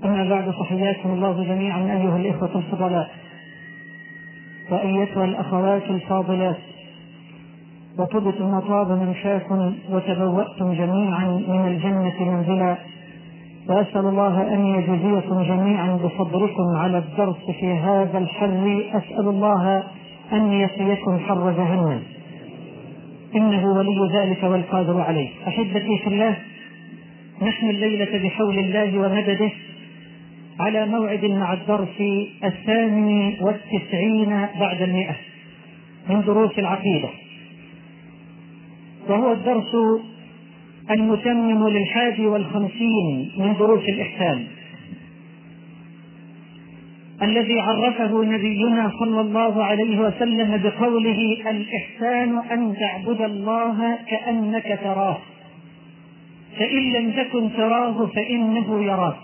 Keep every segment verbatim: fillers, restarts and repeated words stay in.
أما بعد، فحياكم الله جميعا أيها الإخوة الفضلاء وأيتها الأخوات الفاضلات، وطبتم وطاب ممشاكم وتبوأتم جميعا من الجنة منزلا، وأسأل الله أن يجزيكم جميعا بصبركم على الدرس في هذا الحر. أسأل الله أن يقيكم حر جهنم، إنه ولي ذلك والقادر عليه. أحبتي في الله، نحن الليلة بحول الله ومدده على موعد مع الدرس الثاني والتسعين بعد المئة من دروس العقيدة، وهو الدرس المتمم للحادي والخمسين من دروس الإحسان، الذي عرفه نبينا صلى الله عليه وسلم بقوله: الإحسان أن تعبد الله كأنك تراه، فإن لم تكن تراه فإنه يراك.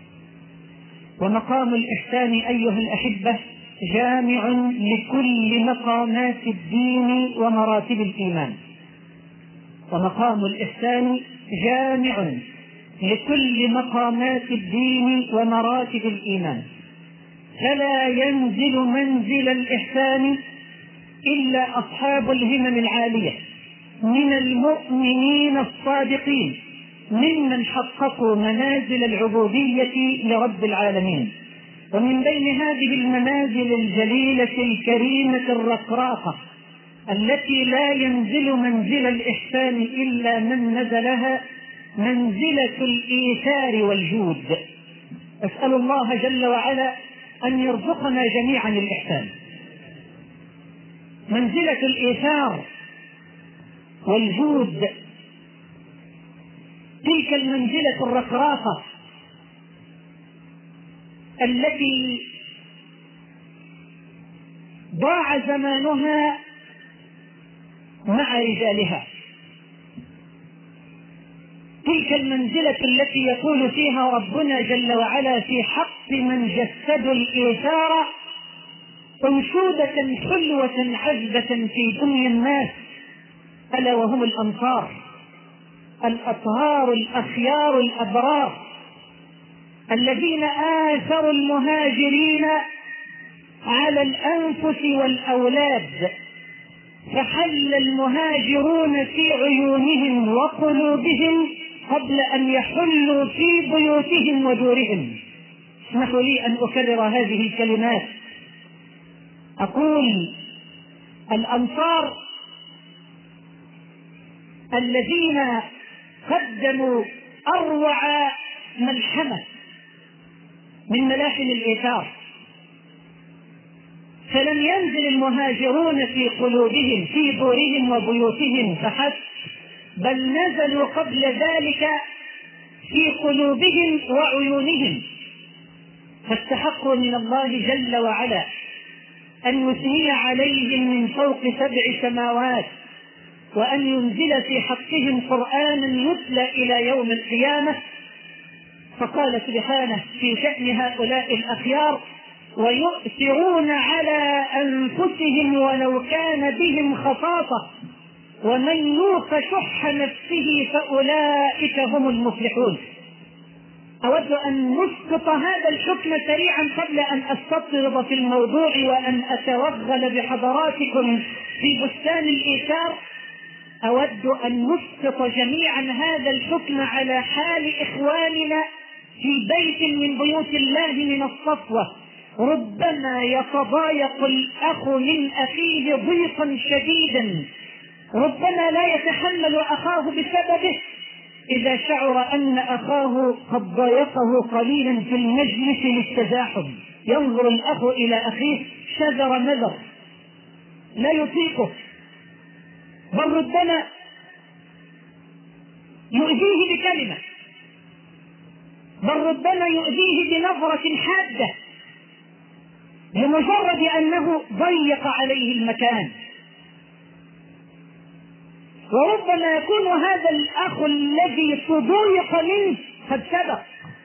ومقام الإحسان أيها الأحبة جامع لكل مقامات الدين ومراتب الإيمان، ومقام الإحسان جامع لكل مقامات الدين ومراتب الإيمان، فلا ينزل منزل الإحسان إلا أصحاب الهمم العالية من المؤمنين الصادقين، ممن حققوا منازل العبودية لرب العالمين. ومن بين هذه المنازل الجليلة الكريمة الرقراقة التي لا ينزل منزل الإحسان إلا من نزلها، منزلة الإيثار والجود. أسأل الله جل وعلا أن يرزقنا جميعا الإحسان. منزلة الإيثار والجود، تلك المنزلة الرقراقة التي ضاع زمانها مع رجالها، تلك المنزلة التي يقول فيها ربنا جل وعلا في حق من جسدوا الإيثار: أنشودة حلوة عذبة في دنيا الناس، ألا وهم الأنصار الأطهار الأخيار الأبرار، الذين آثروا المهاجرين على الأنفس والأولاد، فحل المهاجرون في عيونهم وقلوبهم قبل أن يحلوا في بيوتهم ودورهم. اسمحوا لي أن أكرر هذه الكلمات. أقول: الأنصار الذين قدموا أروع ملحمة من ملاحم الإيثار، فلم ينزل المهاجرون في قلوبهم في دورهم وبيوتهم فحسب، بل نزلوا قبل ذلك في قلوبهم وعيونهم، فاستحقوا من الله جل وعلا أن يثني عليهم من فوق سبع سماوات، وأن ينزل في حقهم قرآنا يتلى إلى يوم القيامة. فقال سبحانه في شأن هؤلاء الأخيار: ويؤثرون على أنفسهم ولو كان بهم خصاصة ومن يوق شح نفسه فأولئك هم المفلحون. أود أن نسقط هذا الحكم سريعا قبل أن أستطرد في الموضوع وأن أتوغل بحضراتكم في بستان الإيثار. أود أن نسقط جميعا هذا الحكم على حال إخواننا في بيت من بيوت الله من الصفوة. ربما يتضايق الأخ من أخيه ضيقا شديدا، ربما لا يتحمل أخاه بسببه، إذا شعر أن أخاه قد ضايقه قليلا في المجلس للتزاحم، ينظر الأخ إلى أخيه شذر مذر لا يطيقه، بل ربما يؤذيه بكلمة، بل ربما يؤذيه بنظرة حادة لمجرد أنه ضيق عليه المكان. وربما يكون هذا الأخ الذي تضيق منه قد سبق،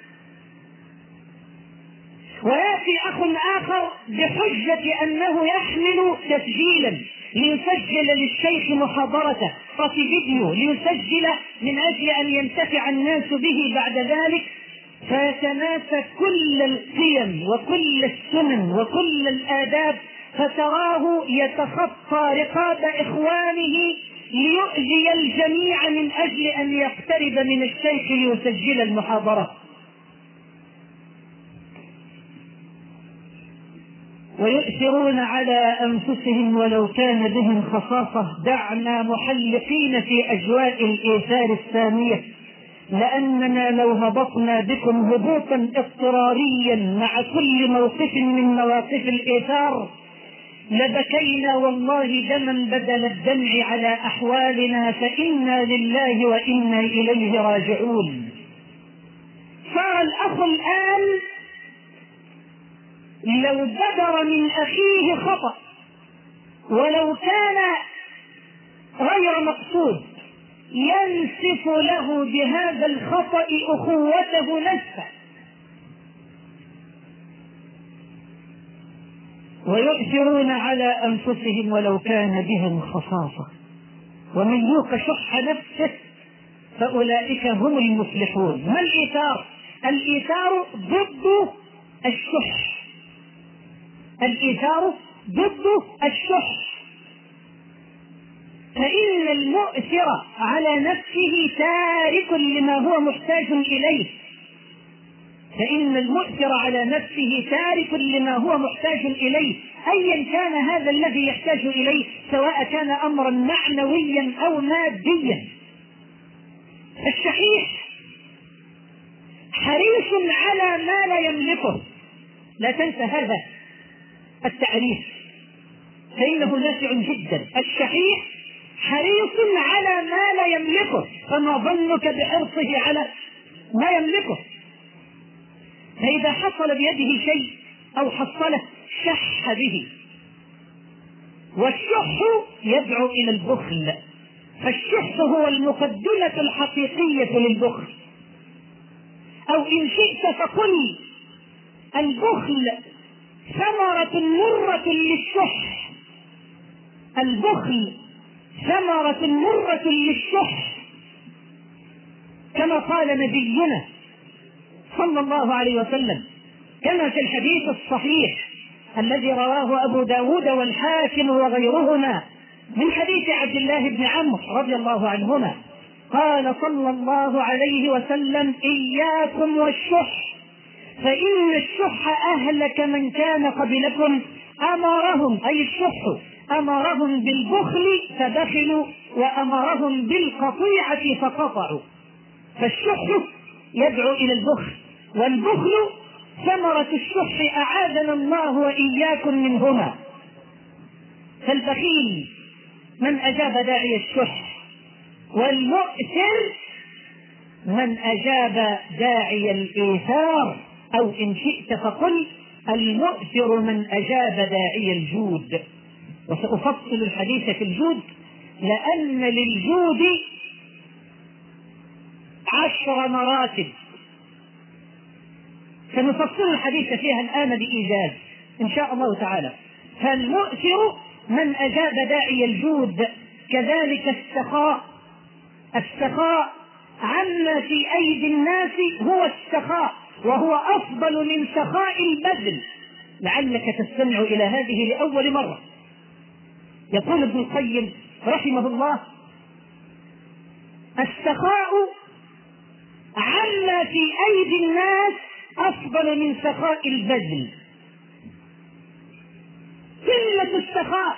ويأتي أخ آخر بحجة أنه يحمل تسجيلا ليسجل للشيخ محاضرته وفي فيديو ليسجل من أجل أن ينتفع الناس به بعد ذلك، فيتناسى كل القيم وكل السنن وكل الآداب، فتراه يتخطى رقاب إخوانه ليؤذي الجميع من أجل أن يقترب من الشيخ ليسجل المحاضرة. ويؤثرون على أنفسهم ولو كان بهم خصاصة. دعنا محلقين في أجواء الإيثار الثانية، لأننا لو هبطنا بكم هبوطا اضطراريا مع كل موقف من مواقف الإيثار لبكينا والله دما بدل الدمع على أحوالنا، فإنا لله وإنا إليه راجعون. صار الأخ الآن لو بدر من أخيه خطأ ولو كان غير مقصود ينسف له بهذا الخطأ أخوته نسفا. ويؤثرون على أنفسهم ولو كان بهم خصاصة، ومن يوق شح نفسه فأولئك هم المفلحون. ما الإيثار؟ الإيثار ضد الشح، الإيثار ضد الشح. فإن المؤثر على نفسه تارك لما هو محتاج إليه، فإن المؤثر على نفسه تارك لما هو محتاج إليه أيا كان هذا الذي يحتاج إليه، سواء كان أمرا معنويا أو ماديا. الشحيح حريص على ما لا يملكه، لا تنسى هذا التعريف فإنه نافع جدا. الشحيح حريص على ما لا يملكه، فما ظنك بحرصه على ما يملكه؟ فإذا حصل بيده شيء أو حصله شح به، والشح يدعو إلى البخل، فالشح هو المقدمة الحقيقية للبخل. أو إن شئت فقل البخل ثمرة مرة للشح، البخل ثمرة مرة للشح، كما قال نبينا صلى الله عليه وسلم، كما في الحديث الصحيح الذي رواه أبو داود والحاكم وغيرهما من حديث عبد الله بن عمرو رضي الله عنهما، قال صلى الله عليه وسلم: إياكم والشح، فإن الشح أهلك من كان قبلكم، أمرهم أي الشح أمرهم بالبخل فبخلوا، وأمرهم بالقطيعة فقطعوا. فالشح يدعو إلى البخل، والبخل ثمرة الشح أعاذنا الله وإياكم منهما. فالبخيل من أجاب داعي الشح، والمؤثر من أجاب داعي الإيثار، أو إن شئت فقل المؤثر من أجاب داعي الجود. وسأفصل الحديث في الجود، لأن للجود عشر مراتب سنفصل الحديث فيها الآن بإيجاز إن شاء الله تعالى. فالمؤثر من أجاب داعي الجود. كذلك السخاء، السخاء عما في أيدي الناس هو السخاء، وهو أفضل من سخاء البذل. لعلك تستمع إلى هذه لأول مرة. يقول ابن القيم رحمه الله: السخاء عما في أيدي الناس أفضل من سخاء البذل. قلة السخاء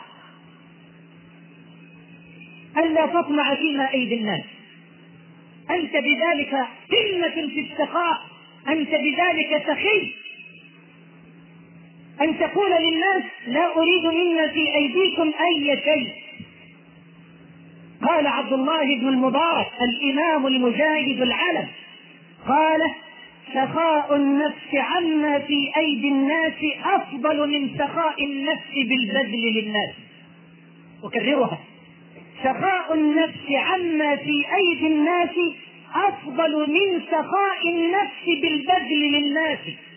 ألا تطمع فيما أيدي الناس، أنت بذلك قمة في السخاء، أنت بذلك سخي، أن تقول للناس: لا أريد مما في أيديكم أي شيء. قال عبد الله بن المبارك الإمام المجاهد العلم، قال: سخاء النفس عما في أيدي الناس أفضل من سخاء النفس بالبذل للناس. أكررها: سخاء النفس عما في أيدي الناس أفضل من سخاء النفس بالبذل للناس.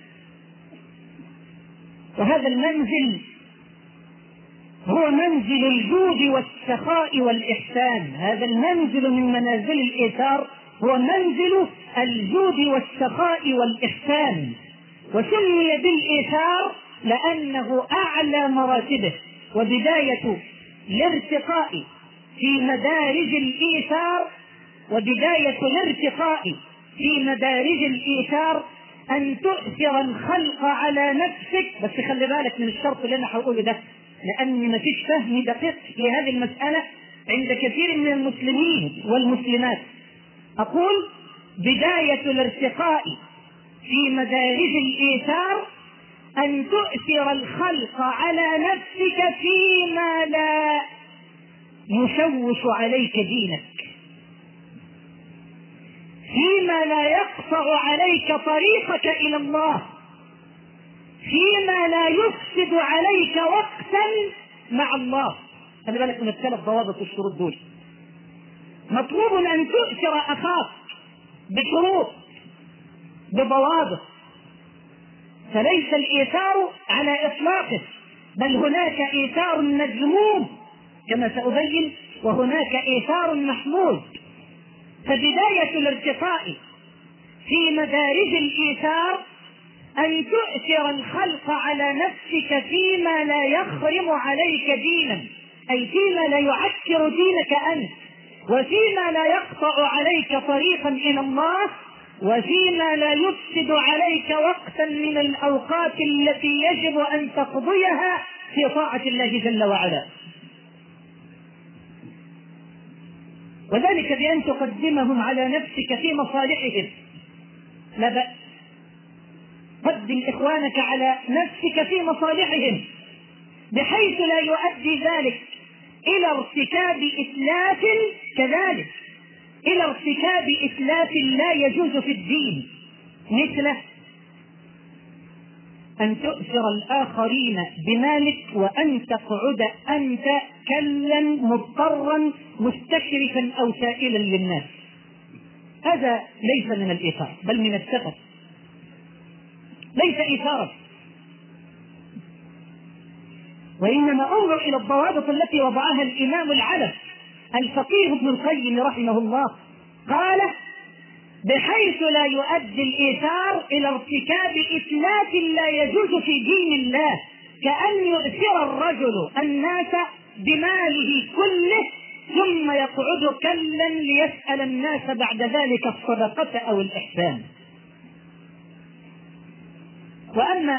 وهذا المنزل هو منزل الجود والسخاء والإحسان، هذا المنزل من منازل الإيثار هو منزل الجود والسخاء والإحسان، وسمي بالإيثار لأنه أعلى مراتبه وبداية الارتقاء في مدارج الإيثار وبداية الارتقاء في مدارج الإيثار أن تؤثر الخلق على نفسك. بس خلي بالك من الشرط اللي أنا هقوله ده، لأن ما فيش فهم دقيق لهذه المسألة عند كثير من المسلمين والمسلمات. أقول بداية الارتقاء في مدارج الإيثار أن تؤثر الخلق على نفسك فيما لا يشوش عليك دينك، فيما لا يقطع عليك طريقك إلى الله، فيما لا يفسد عليك وقتا مع الله. خلي بالك من الثلاث ضوابط والشروط دول. مطلوب أن تؤثر أخاك بشروط بضوابط، فليس الإيثار على إطلاقه، بل هناك إيثار مذموم كما سأبين، وهناك إيثار محمود. فبداية الارتقاء في مدارج الإيثار أن تؤثر الخلق على نفسك فيما لا يخرم عليك دينا، أي فيما لا يعكر دينك أنت، وفيما لا يقطع عليك طريقا إلى الله، وفيما لا يفسد عليك وقتا من الأوقات التي يجب أن تقضيها في طاعة الله جل وعلا. وذلك بأن تقدمهم على نفسك في مصالحهم. لا بأس، قدم إخوانك على نفسك في مصالحهم بحيث لا يؤدي ذلك إلى ارتكاب إتلاف، كذلك إلى ارتكاب إتلاف لا يجوز في الدين، مثل أن تؤثر الآخرين بمالك وأن تقعد أنت كلا مضطرا مستشرفا أو سائلا للناس. هذا ليس من الإيثار بل من السفه، ليس إيثارا، وإنما انظر إلى الضوابط التي وضعها الإمام العلم الفقيه ابن القيم رحمه الله، قال بحيث لا يؤدي الإيثار إلى ارتكاب إتلاف لا يجوز في دين الله، كأن يؤثر الرجل الناس بماله كله ثم يقعد كلا ليسأل الناس بعد ذلك الصدقة أو الإحسان. وأما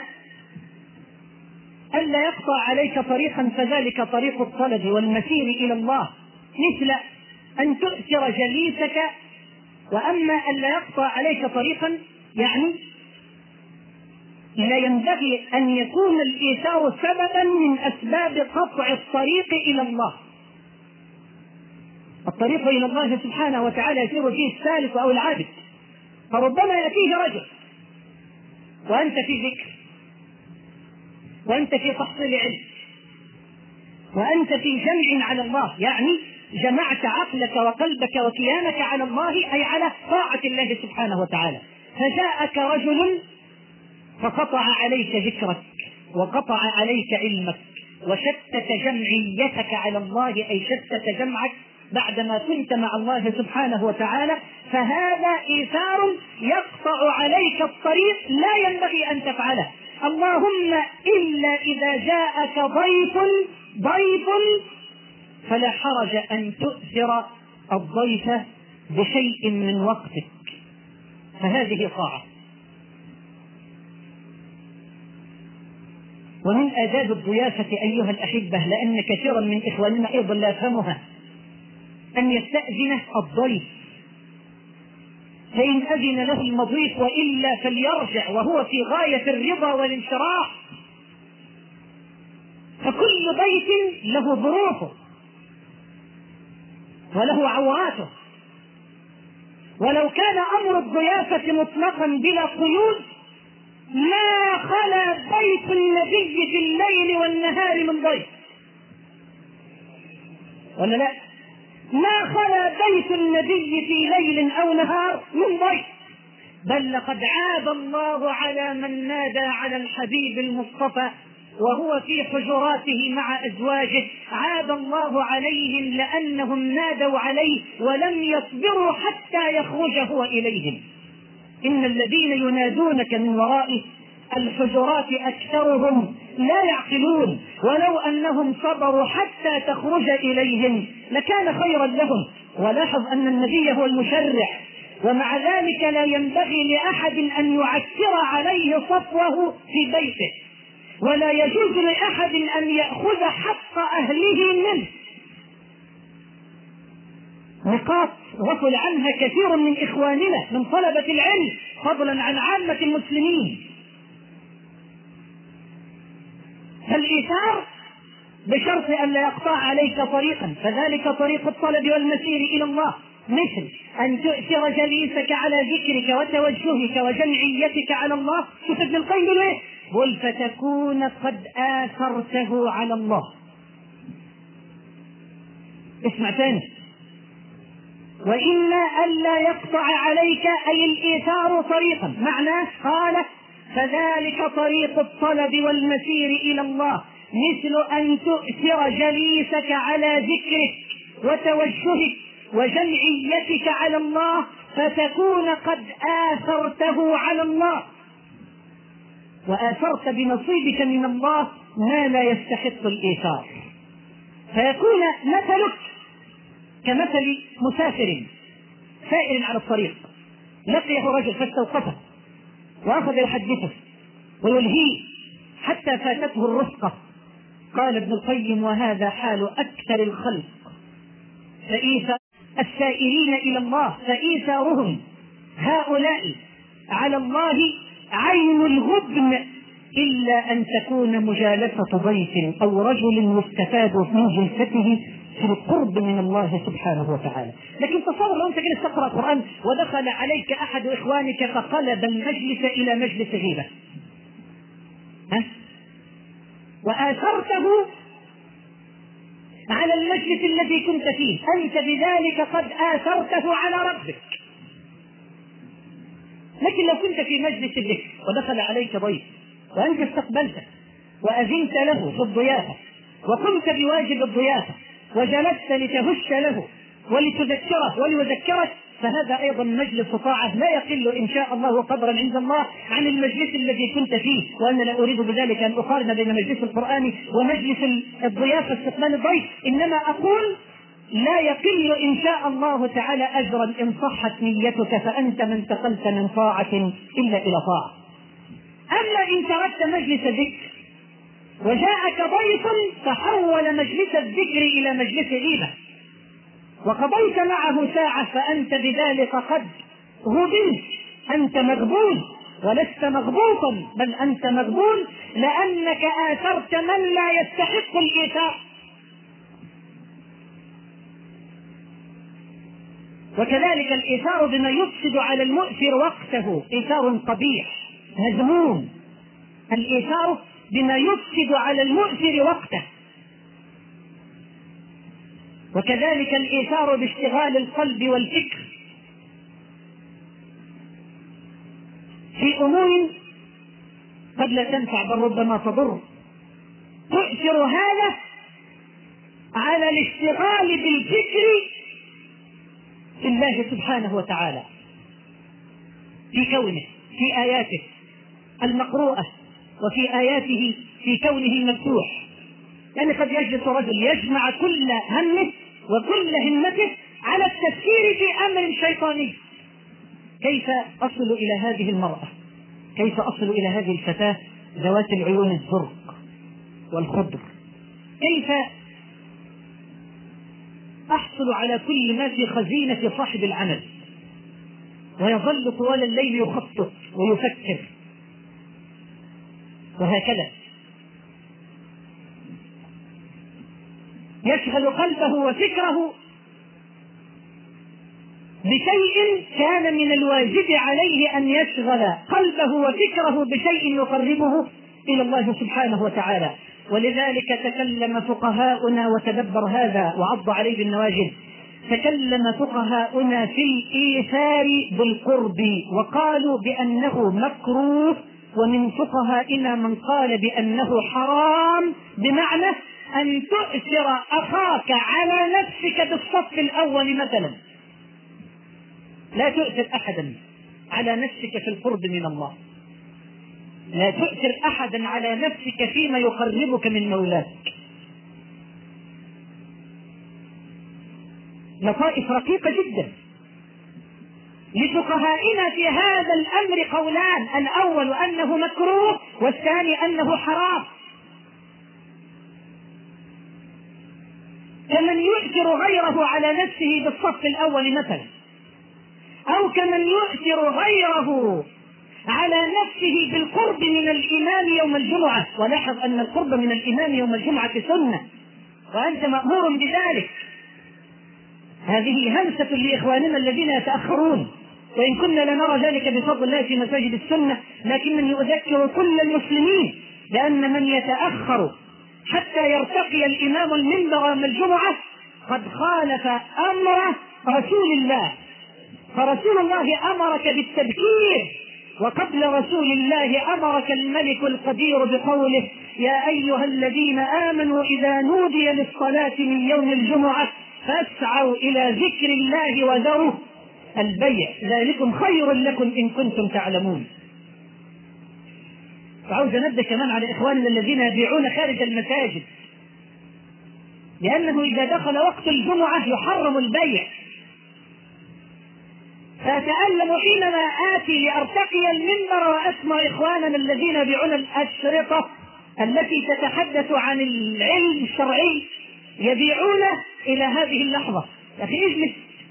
ألا يقطع عليك طريقا فذلك طريق الطلب والمسير إلى الله، مثل أن تؤثر جليسك. وأما ألا يقطع عليك طريقا يعني لا ينبغي أن يكون الإيثار سببا من أسباب قطع الطريق إلى الله. الطريق إلى الله سبحانه وتعالى يسير فيه السالك أو العابد، فربما يأتيه رجل وأنت في ذكر، وأنت في تحصيل علم، وأنت في جمع على الله، يعني جمعت عقلك وقلبك وكيانك على الله، أي على طاعة الله سبحانه وتعالى. فجاءك رجل فقطع عليك ذكرك وقطع عليك علمك وشتت جمعيتك على الله، أي شتت جمعك بعدما كنت مع الله سبحانه وتعالى، فهذا إيثار يقطع عليك الطريق لا ينبغي أن تفعله. اللهم إلا إذا جاءك ضيف ضيف فلا حرج أن تؤثر الضيف بشيء من وقتك، فهذه طاعة. ومن آداب الضيافة أيها الأحبة، لأن كثيرا من إخواننا أيضا لا يفهمها، أن يستأذن الضيف، فإن أذن له المضيف وإلا فليرجع وهو في غاية الرضا والانشراح. فكل بيت له ظروفه وله عوراته، ولو كان أمر الضيافة مطلقا بلا قيود ما خلا بيت النبي في الليل والنهار من ضيف، ولا لا؟ ما خلا بيت النبي في ليل أو نهار من ضيف، بل لقد عاب الله على من نادى على الحبيب المصطفى وهو في حجراته مع أزواجه، عاب الله عليهم لأنهم نادوا عليه ولم يصبروا حتى يخرج هو إليهم. إن الذين ينادونك من وراء الحجرات أكثرهم لا يعقلون، ولو أنهم صبروا حتى تخرج إليهم لكان خيرا لهم. ولاحظ أن النبي هو المشرع، ومع ذلك لا ينبغي لأحد أن يعكر عليه صفوه في بيته، ولا يجوز لأحد أن يأخذ حق أهله منه. نقاط غفل عنها كثير من إخواننا من طلبة العلم فضلا عن عامة المسلمين. فالإيثار بشرط أن لا يقطع عليك طريقا، فذلك طريق الطلب والمسير إلى الله، مثل أن تؤثر جليسك على ذكرك وتوجهك وجمعيتك على الله. شوف ابن القيم ليه؟ قل فتكون قد آثرته على الله. اسمع ثاني، وإلا ألا يقطع عليك أي الإيثار طريقا، معناه قال فذلك طريق الطلب والمسير إلى الله، مثل أن تؤثر جليسك على ذكرك وتوجهك وجمعيتك على الله فتكون قد آثرته على الله، وآثرت بنصيبك من الله ما لا يستحق الإيثار، فيكون مثلك كمثل مسافر سائر على الطريق، لقيه رجل فاستوقفه وأخذ يحدثه ويلهيه حتى فاتته الرفقة. قال ابن القيم وهذا حال أكثر الخلق، فإيثار السائرين إلى الله فإيثارهم هؤلاء على الله عين الغبن، إلا أن تكون مجالسة ضيف أو رجل يستفاد من جلسته في القرب من الله سبحانه وتعالى. لكن تصور لو أنت جلست تقرأ القرآن ودخل عليك أحد إخوانك فقلب المجلس إلى مجلس غيبة، ها؟ وآثرته على المجلس الذي كنت فيه، أنت بذلك قد آثرته على ربك. لكن لو كنت في مجلس الذكر ودخل عليك ضيف وأنت استقبلته وأذنت له في الضيافة وقمت بواجب الضيافة وجلست لتهش له ولتذكره وليذكرك، فهذا أيضا مجلس طاعة لا يقل إن شاء الله قدرا عند الله عن المجلس الذي كنت فيه. وأنا لا أريد بذلك أن أقارن بين مجلس القرآن ومجلس الضيافة استقبال الضيف، إنما أقول لا يقل إن شاء الله تعالى أجرا إن صحت نيتك، فأنت ما انتقلت من طاعة إلا إلى طاعة. أما إن تركت مجلس الذكر وجاءك ضيف تحول مجلس الذكر إلى مجلس غيبة وقضيت معه ساعة، فأنت بذلك قد غبنت، أنت مغبون ولست مغبوطا، بل أنت مغبون لأنك آثرت من لا يستحق الإيثار. وكذلك الإيثار بما يفسد على المؤثر وقته إيثار قبيح مذموم، الإيثار بما يفسد على المؤثر وقته. وكذلك الإيثار باشتغال القلب والفكر في أمور قد لا تنفع بل ربما تضر، تؤثر هذا على الاشتغال بالفكر في الله سبحانه وتعالى، في كونه، في آياته المقروءة وفي آياته في كونه المفتوح. يعني قد يجلس رجل يجمع كل همه وكل همته على التفكير في أمر شيطاني، كيف أصل إلى هذه المرأة، كيف أصل إلى هذه الفتاة ذوات العيون الزرق والخضر، كيف أحصل على كل ما في خزينة صاحب العمل، ويظل طوال الليل يخطط ويفكر، وهكذا يشغل قلبه وفكره بشيء كان من الواجب عليه أن يشغل قلبه وفكره بشيء يقربه إلى الله سبحانه وتعالى. ولذلك تكلم فقهاؤنا، وتدبر هذا وعض عليه بالنواجذ، تكلم فقهاؤنا في الإيثار بالقرب وقالوا بأنه مكروه، ومن فقهائنا من قال بأنه حرام، بمعنى أن تؤثر أخاك على نفسك بالصف الأول مثلا، لا تؤثر أحدا على نفسك في القرب من الله، لا تؤثر أحدا على نفسك فيما يقربك من مولاك. لطائف رقيقة جدا. لفقهائنا في هذا الأمر قولان: الأول أنه مكروه، والثاني أنه حرام. كمن يؤثر غيره على نفسه بالصف الأول مثلا، أو كمن يؤثر غيره على نفسه بالقرب من الإمام يوم الجمعة. ولاحظ أن القرب من الإمام يوم الجمعة سنة، وأنت مأمور بذلك. هذه همسة لإخواننا الذين يتأخرون، وإن كنا لنرى ذلك بفضل الله في مساجد السنة، لكنني أذكر كل المسلمين لأن من يتأخر حتى يرتقي الإمام المنبر يوم الجمعة قد خالف أمر رسول الله. فرسول الله أمرك بالتبكير، وقبل رسول الله أمرك الملك القدير بقوله: يا أيها الذين آمنوا إذا نودي للصلاة من يوم الجمعة فاسعوا إلى ذكر الله وذروا البيع ذلكم خير لكم إن كنتم تعلمون. فعاوز أنبه كمان على إخواننا الذين يبيعون خارج المساجد، لأنه إذا دخل وقت الجمعة يحرم البيع. فأتألم حينما آتي لأرتقي المنبر وأسمع إخواننا الذين يبيعون الأشرطة التي تتحدث عن العلم الشرعي يبيعون إلى هذه اللحظة. يا أخي اجلس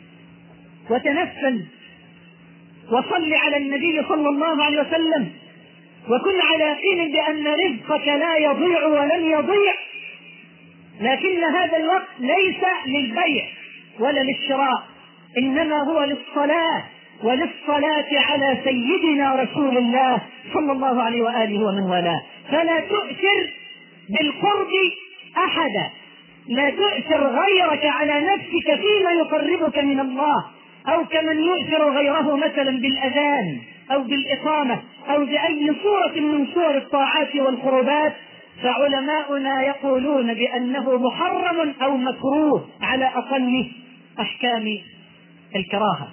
وتنفل وصل على النبي صلى الله عليه وسلم، وكن على يقين بأن رزقك لا يضيع ولن يضيع، لكن هذا الوقت ليس للبيع ولا للشراء، إنما هو للصلاة وللصلاة على سيدنا رسول الله صلى الله عليه وآله ومن والاه. فلا تؤثر بالقرب أحدا، لا تؤثر غيرك على نفسك فيما يقربك من الله، أو كمن يؤثر غيره مثلا بالأذان أو بالإقامة أو بأي صورة من صور الطاعات والقربات. فعلماؤنا يقولون بأنه محرم أو مكروه على أقل أحكام الكراهة.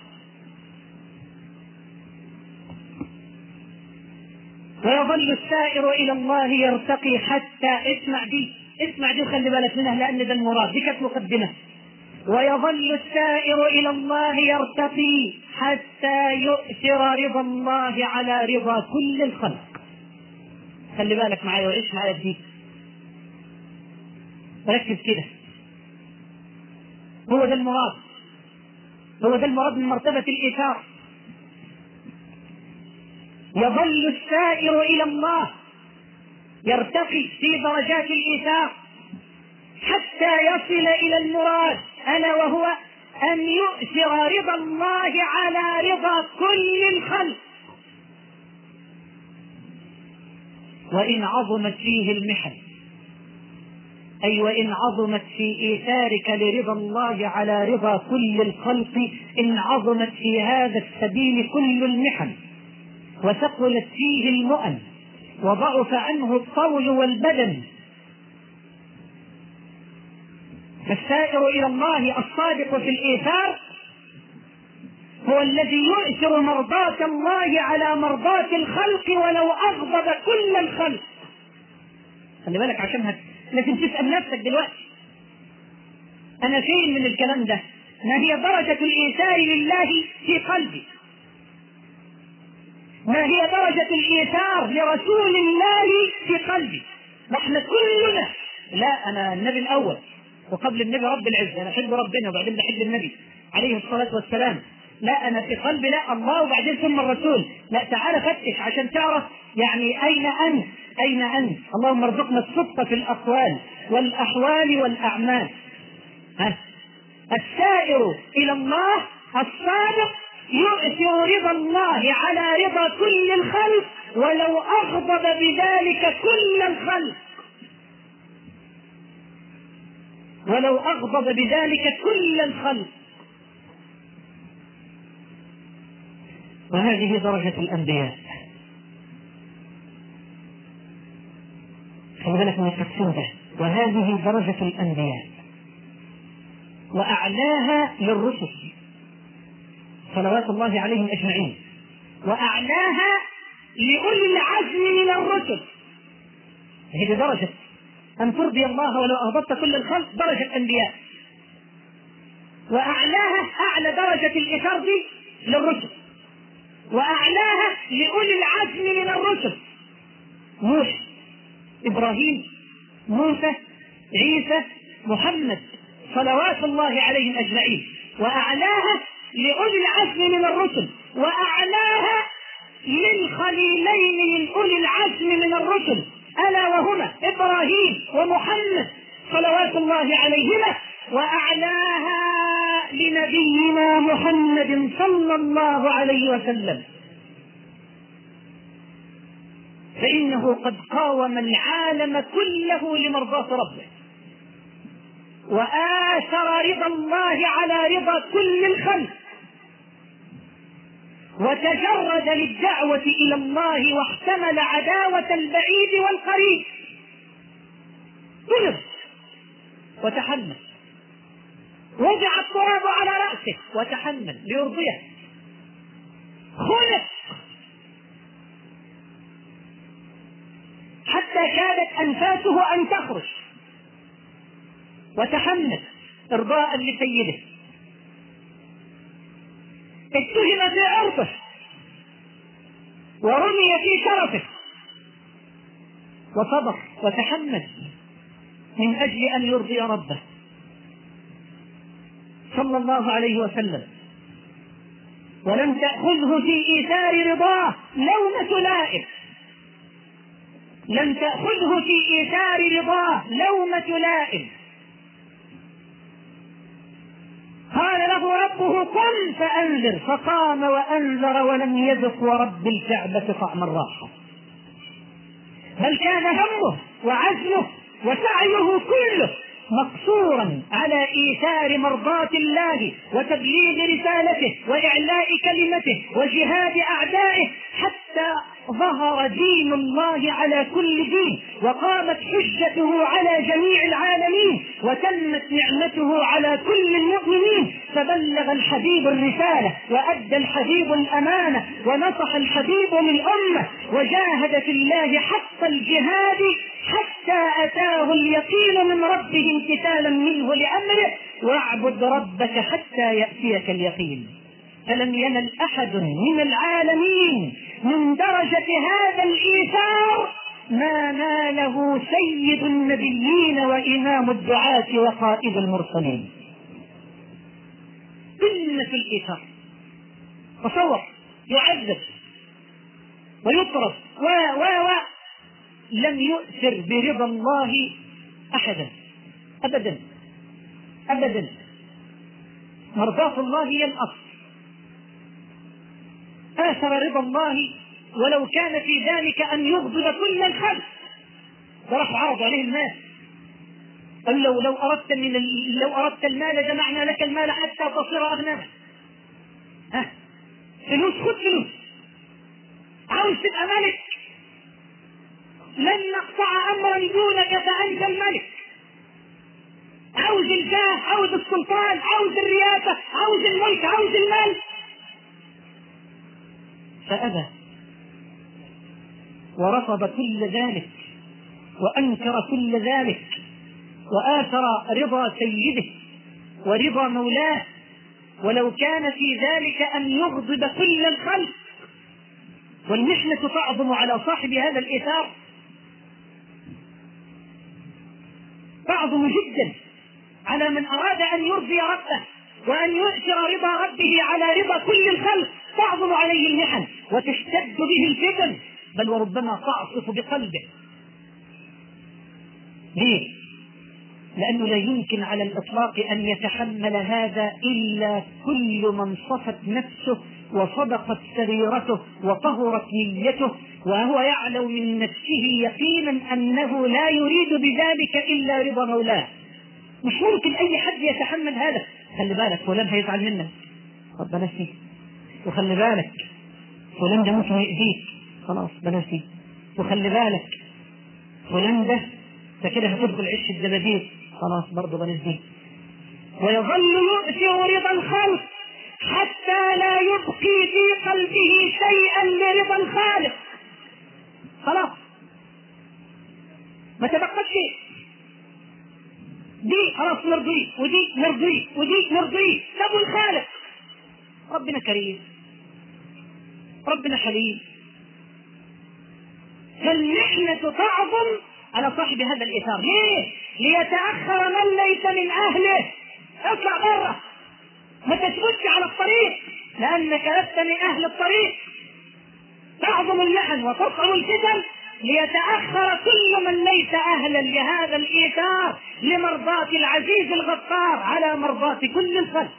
ويظل السائر إلى الله يرتقي حتى اسمع دي اسمع دي وخلي بالك منها لأن ده المراد، دي كانت مقدمة. ويظل السائر إلى الله يرتقي حتى يؤثر رضا الله على رضا كل الخلق. خلي بالك معايا وعيش معايا دي، ركز كده. هو ده المراد، هو ده المراد من مرتبة الإيثار. يظل السائر إلى الله يرتقي في درجات الإيثار حتى يصل إلى المراد، ألا وهو أن يؤثر رضا الله على رضا كل الخلق. وإن عظمت فيه المحن، أي وإن عظمت في إيثارك لرضا الله على رضا كل الخلق، إن عظمت في هذا السبيل كل المحن وثقلت فيه المؤن وضعف عنه الطول والبدن. فالسائر إلى الله الصادق في الإيثار هو الذي يؤثر مرضاة الله على مرضاة الخلق ولو أغضب كل الخلق. خلي بالك عشان هت... لازم تسأل نفسك دلوقتي أنا فين من الكلام ده؟ ما هي درجة الإيثار لله في قلبي؟ ما هي درجة الإيثار لرسول الله في قلبي؟ نحن كلنا لا أنا النبي الأول وقبل النبي رب العزة، أنا أحب ربنا وبعدين بحب النبي عليه الصلاة والسلام. لا أنا في قلبي لا الله وبعدين ثم الرسول. لا تعال فتش عشان تعرف يعني أين أنت أين أنت. اللهم ارزقنا الصدق في الأقوال والأحوال والأعمال. ها؟ السائر إلى الله الصادق يؤثر رضا الله على رضا كل الخلق ولو أغضب بذلك كل الخلق، ولو أغضب بذلك كل الخلق. وهذه درجة الأنبياء. خلي بالك من التفسير ده. وهذه درجة الأنبياء وأعلاها للرسل صلوات الله عليهم أجمعين. وأعلاها لأولي العزم من الرسل. هذه درجة أن ترضي الله ولو أغضبت كل الخلق، درجة الأنبياء. وأعلاها أعلى درجة الإثار دي للرسل، وأعلاها لأولي العزم من الرسل: نوح، إبراهيم، موسى، عيسى، محمد، صلوات الله عليهم أجمعين. وأعلاها لأولي العزم من الرسل، وأعلاها للخليلين من أولي العزم من الرسل، ألا وهما إبراهيم ومحمد صلوات الله عليهما. وأعلاها لنبينا محمد صلى الله عليه وسلم، فإنه قد قاوم العالم كله لمرضاة ربه، وآثر رضا الله على رضا كل الخلق، وتجرد للدعوة إلى الله، واحتمل عداوة البعيد والقريب. طلب وتحمل، وضع التراب على رأسه وتحمل ليرضيه، خلق حتى كادت أنفاسه أن تخرج وتحمل إرضاء لسيده. اتهم في عرضه ورمي في شرفه وصبر وتحمل من أجل أن يرضي ربه صلى الله عليه وسلم. ولم تأخذه في إيثار رضاه لومة لائم، لم تأخذه في إيثار رضاه لومة لائم. قال له ربه قم فأنذر، فقام وأنذر ولم يذق ورب الكعبة طعم الراحة، بل كان همه وعزمه وسعيه كله مقصورا على إيثار مرضاة الله وتبليغ رسالته وإعلاء كلمته وجهاد أعدائه، حتى ظهر دين الله على كل دين، وقامت حجته على جميع العالمين، وتمت نعمته على كل المؤمنين. فبلغ الحبيب الرسالة، وأدى الحبيب الأمانة، ونصح الحبيب للأمة، وجاهد في الله حق الجهاد حتى أتاه اليقين من ربه امتثالا منه لأمره: واعبد ربك حتى يأتيك اليقين. فلم ينل أحد من العالمين من درجة هذا الإيثار ما ناله سيد النبيين وإمام الدعاة وقائد المرسلين. قمة الإيثار. تصور، يعذب ويطرد و و و لم يؤثر برضا الله أحدا أبدا أبدا. مرضاة الله هي الأصل. آثر رضا الله ولو كان في ذلك أن يغضب كل الخلق. وراح عرض عليه المال، قال لو لو أردت من ال... لو أردت المال جمعنا لك المال حتى تصير أغنى. ها فلوس، خذ فلوس. عاوز تبقى ملك؟ لن نقطع أمرا دونك فأنت الملك. عاوز الجاه، عاوز السلطان، عاوز الرياسة، عاوز الملك، عاوز المال، فأبى ورفض كل ذلك وأنكر كل ذلك، وآثر رضا سيده ورضا مولاه، ولو كان في ذلك أن يغضب كل الخلق. والمحنة تعظم على صاحب هذا الإيثار، تعظم جدا على من أراد أن يرضي ربه وأن يؤثر رضا ربه على رضا كل الخلق. تعظم عليه المحن وتشتد به الفتن، بل وربما تعصف بقلبه. ليه؟ لأنه لا يمكن على الإطلاق أن يتحمل هذا إلا كل من صفت نفسه وصدقت سريرته وطهرت نيته، وهو يعلم من نفسه يقينا أنه لا يريد بذلك إلا رضا مولاه. مش ممكن أي حد يتحمل هذا. خلي بالك فلان هيزعل منك، طب بلاش فيه. وخلي بالك فلان ده ممكن يأذيك، خلاص بلاش فيه. وخلي بالك فلان ده فكده هتدخل عش الدبابير، خلاص برضه بلاش فيه. ويظل يؤثر رضا الخلق حتى لا يبقي في قلبه شيئا لرضا الخالق. خلاص ما تبقى شيء، دي خلاص نرضيه ودي نرضيه ودي نرضيه. طب الخالق ربنا كريم، ربنا حليم، فالنحنة تعظم على صاحب هذا الإثار. ليه؟ ليتأخر من ليس من أهله. اطلع برا، ما تثبتش على الطريق لأنك لست من أهل الطريق. تعظم المحن وتصعب الفتن ليتأخر كل من ليس أهلا لهذا الإيثار لمرضاة العزيز الغفار على مرضاة كل الخلق.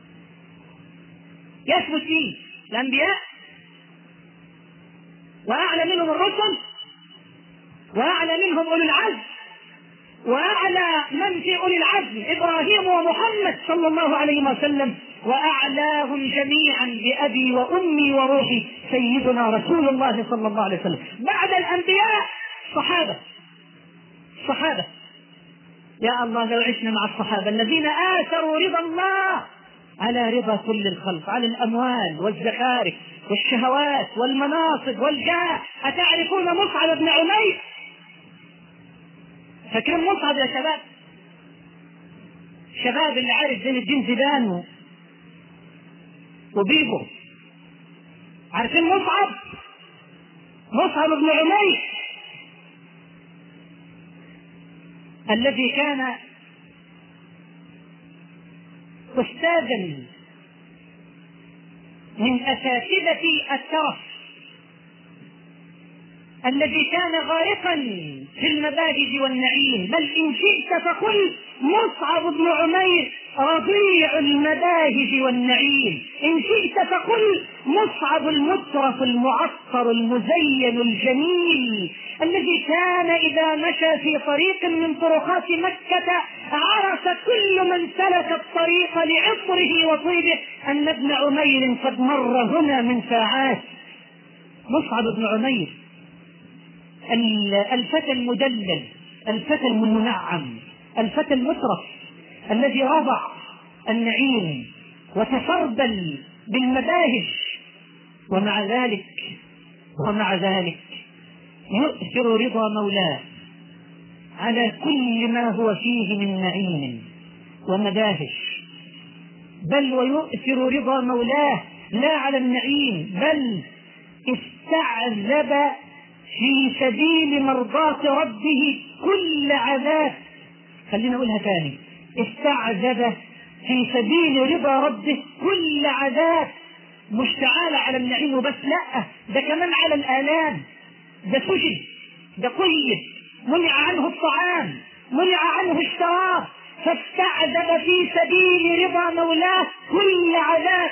يثبت فيه الأنبياء وأعلى منهم الرسل وأعلى منهم أولي العزم، وأعلى من في أولي العزم إبراهيم ومحمد صلى الله عليه وسلم، وأعلاهم جميعا بأبي وأمي وروحي سيدنا رسول الله صلى الله عليه وسلم. بعد الأنبياء صحابة صحابة يا الله لو عشنا مع الصحابة الذين آثروا رضا الله على رضا كل الخلق، على الأموال والزخارف والشهوات والمناصب والجاه. أتعرفون مصعب بن عمير؟ فاكرين مصعب يا شباب؟ شباب اللي عارف زين الدين زيدان وبيبو، عارفين مصعب؟ مصعب بن عمير الذي كان أستاذا من أساتذة الترف، الذي كان غارقا في المباهج والنعيم، بل إن شئت فقل مصعب بن عمير رضيع المباهج والنعيم، إن شئت فقل مصعب المترف المعطر المزين الجميل، الذي كان إذا مشى في طريق من طرقات مكة عرف كل من سلك الطريق لعطره وطيبه أن ابن عمير قد مر هنا من ساعات. مصعب بن عمير الفتى المدلل، الفتى المنعم، الفتى المترف الذي رضع النعيم وتسربل بالمباهج، ومع ذلك ومع ذلك يؤثر رضا مولاه على كل ما هو فيه من نعيم ومباهج، بل ويؤثر رضا مولاه لا على النعيم، بل استعذب في سبيل مرضاة ربه كل عذاب. خلينا نقولها ثاني، استعذب في سبيل رضا ربه كل عذاب، مش تعالى على النعيم وبس، لا ده كمان على الآلام، ده سجن، ده قيد، منع عنه الطعام، منع عنه الشراب، فاستعذب في سبيل رضا مولاه كل عذاب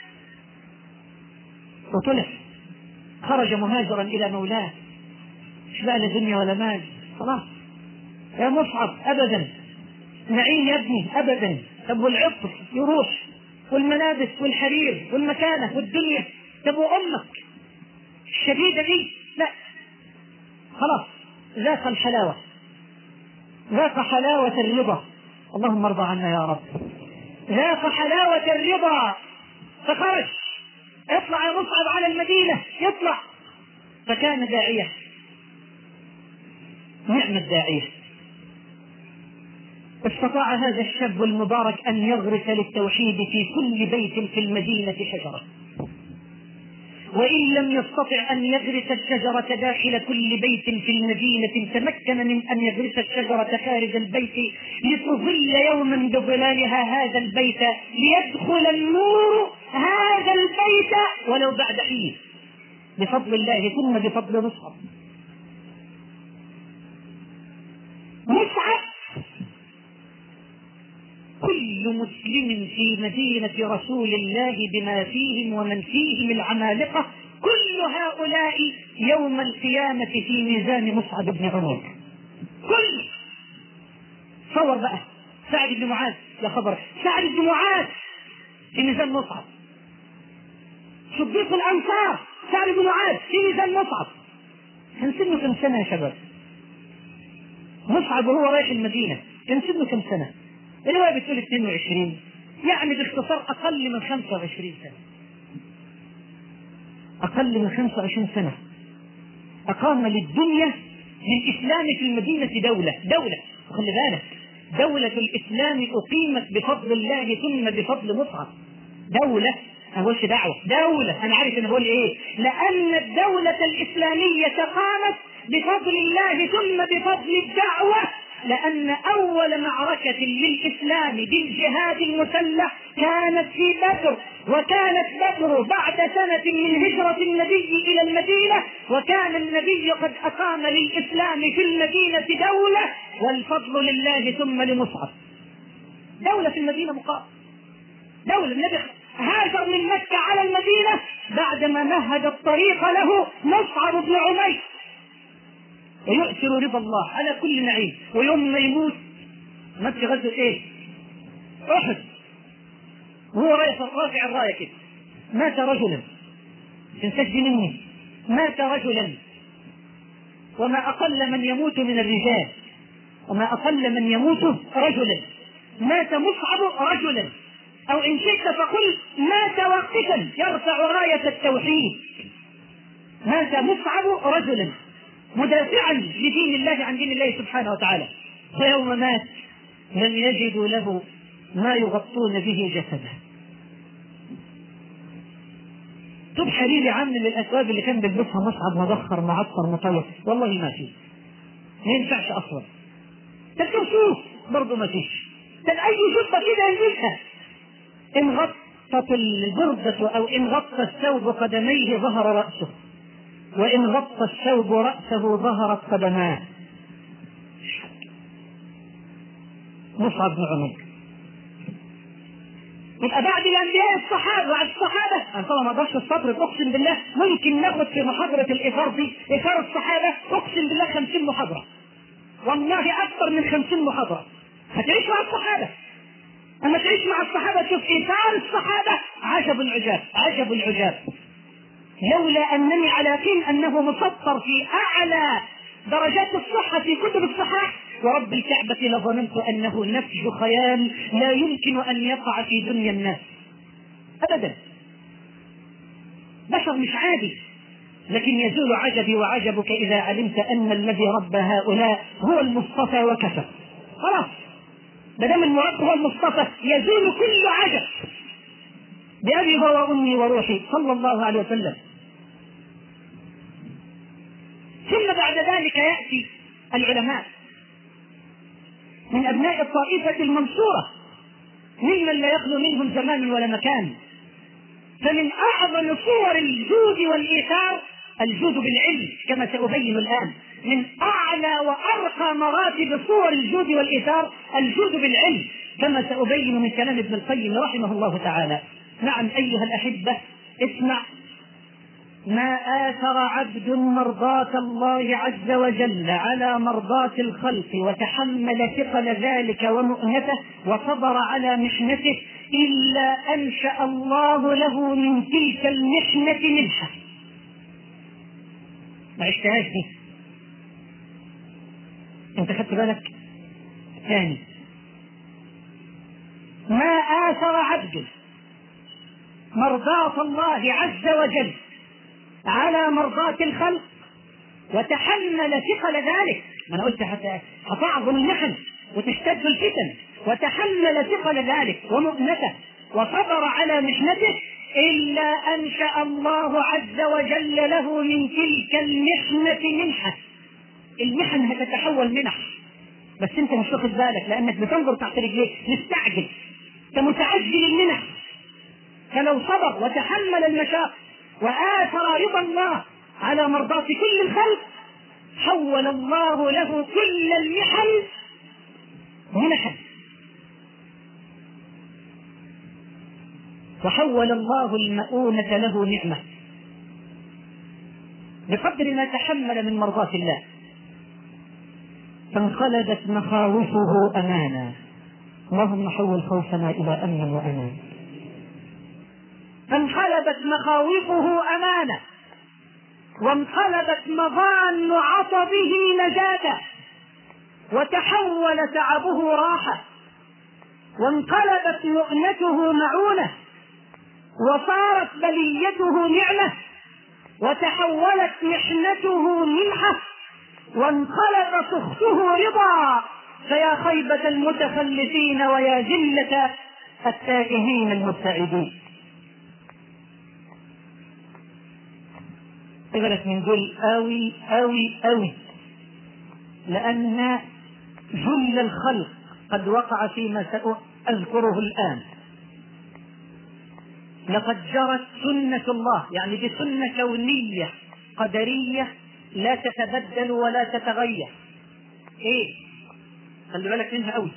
وطلع، خرج مهاجرا إلى مولاه، مش بقى لا دنيا ولا مال، خلاص يا مصعب أبدا، نعيم يا ابني أبدا. طب والعطر يروح والملابس والحرير والمكانة والدنيا، طب وأمك الشديدة دي لا، خلاص ذاق الحلاوة، ذاق حلاوة الرضا. اللهم ارضى عنا يا رب. ذاق حلاوة الرضا فخرج. اطلع يا مصعب على المدينة، يطلع، فكان داعية، نعم الداعية. استطاع هذا الشاب المبارك أن يغرس للتوحيد في كل بيت في المدينة شجرة، وإن لم يستطع أن يغرس الشجرة داخل كل بيت في المدينة تمكن من أن يغرس الشجرة خارج البيت لتظل يوما بظلالها هذا البيت، ليدخل النور هذا البيت ولو بعد حين، بفضل الله ثم بفضل مصعب. مصعب كل مسلم في مدينة رسول الله بما فيهم ومن فيهم العمالقة، كل هؤلاء يوم القيامة في ميزان مصعب بن عمير. كل صور بقى سعد بن معاذ، يا خبر، سعد بن معاذ في ميزان مصعب، صديق الأنصار سعد بن معاذ في ميزان مصعب. كان سنه كم سنة يا شباب؟ مصعب وهو رايح المدينة كان سنه كم سنة؟ الرواية بتقول اثنين وعشرين، يعني باختصار أقل من خمسة وعشرين سنة، أقل من خمسة وعشرين سنة أقام للدنيا للإسلام في المدينة دولة دولة وخلي بالك دولة الإسلام أقيمت بفضل الله ثم بفضل مصعب. دولة أنا بقولش دعوة، دولة. أنا عارف أنا بقول إيه، لأن الدولة الإسلامية قامت بفضل الله ثم بفضل الدعوة، لأن أول معركة للإسلام بالجهاد المسلح كانت في بدر، وكانت بدر بعد سنة من هجرة النبي إلى المدينة، وكان النبي قد أقام للإسلام في المدينة دولة، والفضل لله ثم لمصعب. دولة في المدينة مقام، دولة. النبي هاجر من مكة على المدينة بعدما مهد الطريق له مصعب بن عمير، ويؤثر رضا الله على كل نعيم. ويوم ما يموت مات في غزوة ايه؟ احد، وهو رافع الراية كده مات رجلا، تنسج مني، مات رجلا. وما أقل من يموت من الرجال، وما أقل من يموت رجلا. مات مصعب رجلا، أو إن شئت فقل مات واقفا يرفع راية التوحيد. مات مصعب رجلا مدافعا لدين الله عن دين الله سبحانه وتعالى. فيوم مات لم يجدوا له ما يغطون به جسده. طب حبيبي عم من الأثواب اللي كان بيلبسها مصعب مضخر معطر مطير، والله ما فيه، ما ينفعش أصلا. تشوف برضه ما فيش، بل أي جبة كده يلبسها إن غطت البردة أو إن غطى الثوب قدميه ظهر رأسه، وإن غطى الثوب رأسه ظهرت قدماه. مصعب بن عمير. يبقى بعد الأنبياء الصحابة، بعد الصحابة أنا طبعا ما أقدرش الصبر، أقسم بالله ممكن ناخد في محاضرة الإثار دي إثار الصحابة أقسم بالله خمسين محاضرة، والله أكثر من خمسين محاضرة. هتعيش مع الصحابة، أما تعيش مع الصحابة تشوف إثار الصحابة عجب العجاب، عجب العجاب. لولا أنني على يقين أنه مسطر في أعلى درجات الصحة في كتب الصحاح، ورب الكعبة لظننت أنه نفج خيال لا يمكن أن يقع في دنيا الناس أبدا. بشر مش عادي، لكن يزول عجبي وعجبك إذا علمت أن الذي ربى هؤلاء هو المصطفى وكفى. خلاص، بدم المراد هو المصطفى يزول كل عجب. بأبي هو وأمي وروحي صلى الله عليه وسلم. ثم بعد ذلك يأتي العلماء من أبناء الطائفة المنصورة ممن لا يخلو منهم زمان ولا مكان. فمن أعظم صور الجود والإيثار الجود بالعلم، كما سأبين الآن. من أعلى وأرقى مراتب صور الجود والإيثار الجود بالعلم، كما سأبين من كلام ابن القيم رحمه الله تعالى. نعم أيها الأحبة، اسمع: ما آثر عبد مرضاة الله عز وجل على مرضاة الخلق وتحمل ثقل ذلك ومؤنته وصبر على محنته إلا أنشأ الله له من تلك المحنة منحة. ما عشتهاش دي، انت خدت بالك؟ ثاني: ما آثر عبد مرضاة الله عز وجل على مرضاة الخلق وتحمل ثقل ذلك. ما انا قلت حتى هتعظم المحن وتشتد الفتن، وتحمل ثقل ذلك ومؤنته وصبر على محنته إلا أنشأ الله عز وجل له من تلك المحنة منحة. المحن هتتحول منح، بس انت مش واخد بالك لأنك بتنظر تحت رجليك، مستعجل، كمتعجل المنح. فلو صبر وتحمل المشاق وآثر رضا الله على مرضاة كل الخلق حول الله له كل المحن منحا، وحول الله المؤونة له نعمة بقدر ما تحمل من مرضاة الله. فانقلبت مخاوفه أمانا. اللهم حول خوفنا إلى أمن وأمان. فانقلبت مخاوفه أمانة، وانقلبت مظان عصبه نجاة، وتحول تعبه راحة، وانقلبت مؤنته معونة، وصارت بليته نعمة، وتحولت محنته منحة، وانقلب سخطه رضا. فيا خيبة المتخلفين ويا جلة التائهين المبتعدين. تقدر نقول أوي أوي أوي، لأن جل الخلق قد وقع فيما سأذكره الآن. لقد جرت سنة الله، يعني بسنة كونية قدرية لا تتبدل ولا تتغير. ايه؟ خلي بالك منها قوي.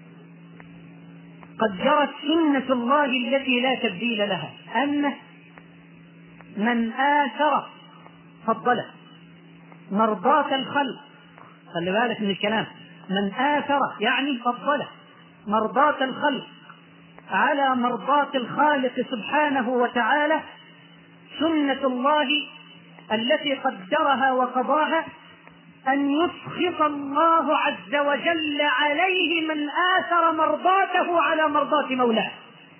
قد جرت سنة الله التي لا تبديل لها، أن من آثر فضله مرضاة الخلق. خلي بالك من الكلام، من آثر يعني فضله مرضاة الخلق على مرضاة الخالق سبحانه وتعالى. سنة الله التي قدرها وقضاها أن يسخط الله عز وجل عليه من آثر مرضاته على مرضاة مولاه.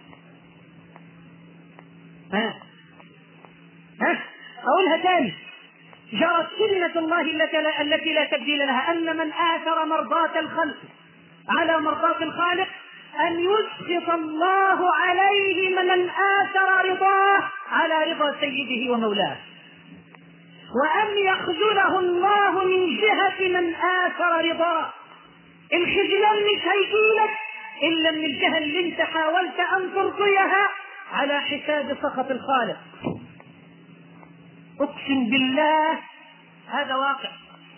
ها ها أقولها تاني. جرت سنة الله التي لا تبديل لها، أن من آثر مرضاة الخلق على مرضاة الخالق أن يسخط الله عليه من آثر رضاه على رضا سيده ومولاه، وأن يخذله الله من جهة من آثر رضاه. الخذلان مش هيجيلك إلا من الجهة اللي انت حاولت أن ترضيها على حساب سخط الخالق. أقسم بالله هذا واقع.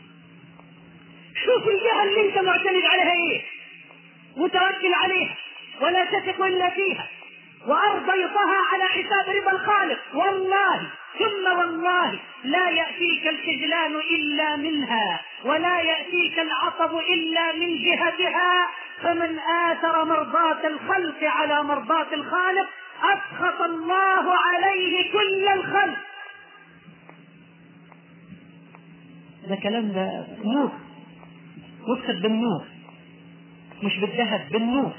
شوف الجهة اللي انت معتمد عليها ايه متوكل عليها ولا تثق الا فيها، وارضيتها على حساب رضا الخالق، والله ثم والله لا يأتيك الخذلان إلا منها، ولا يأتيك العطب إلا من جهتها. فمن آثر مرضاة الخلق على مرضاة الخالق أسخط الله عليه كل الخلق. ده كلام ده نور، يكسب بالنور مش بالذهب، بالنور.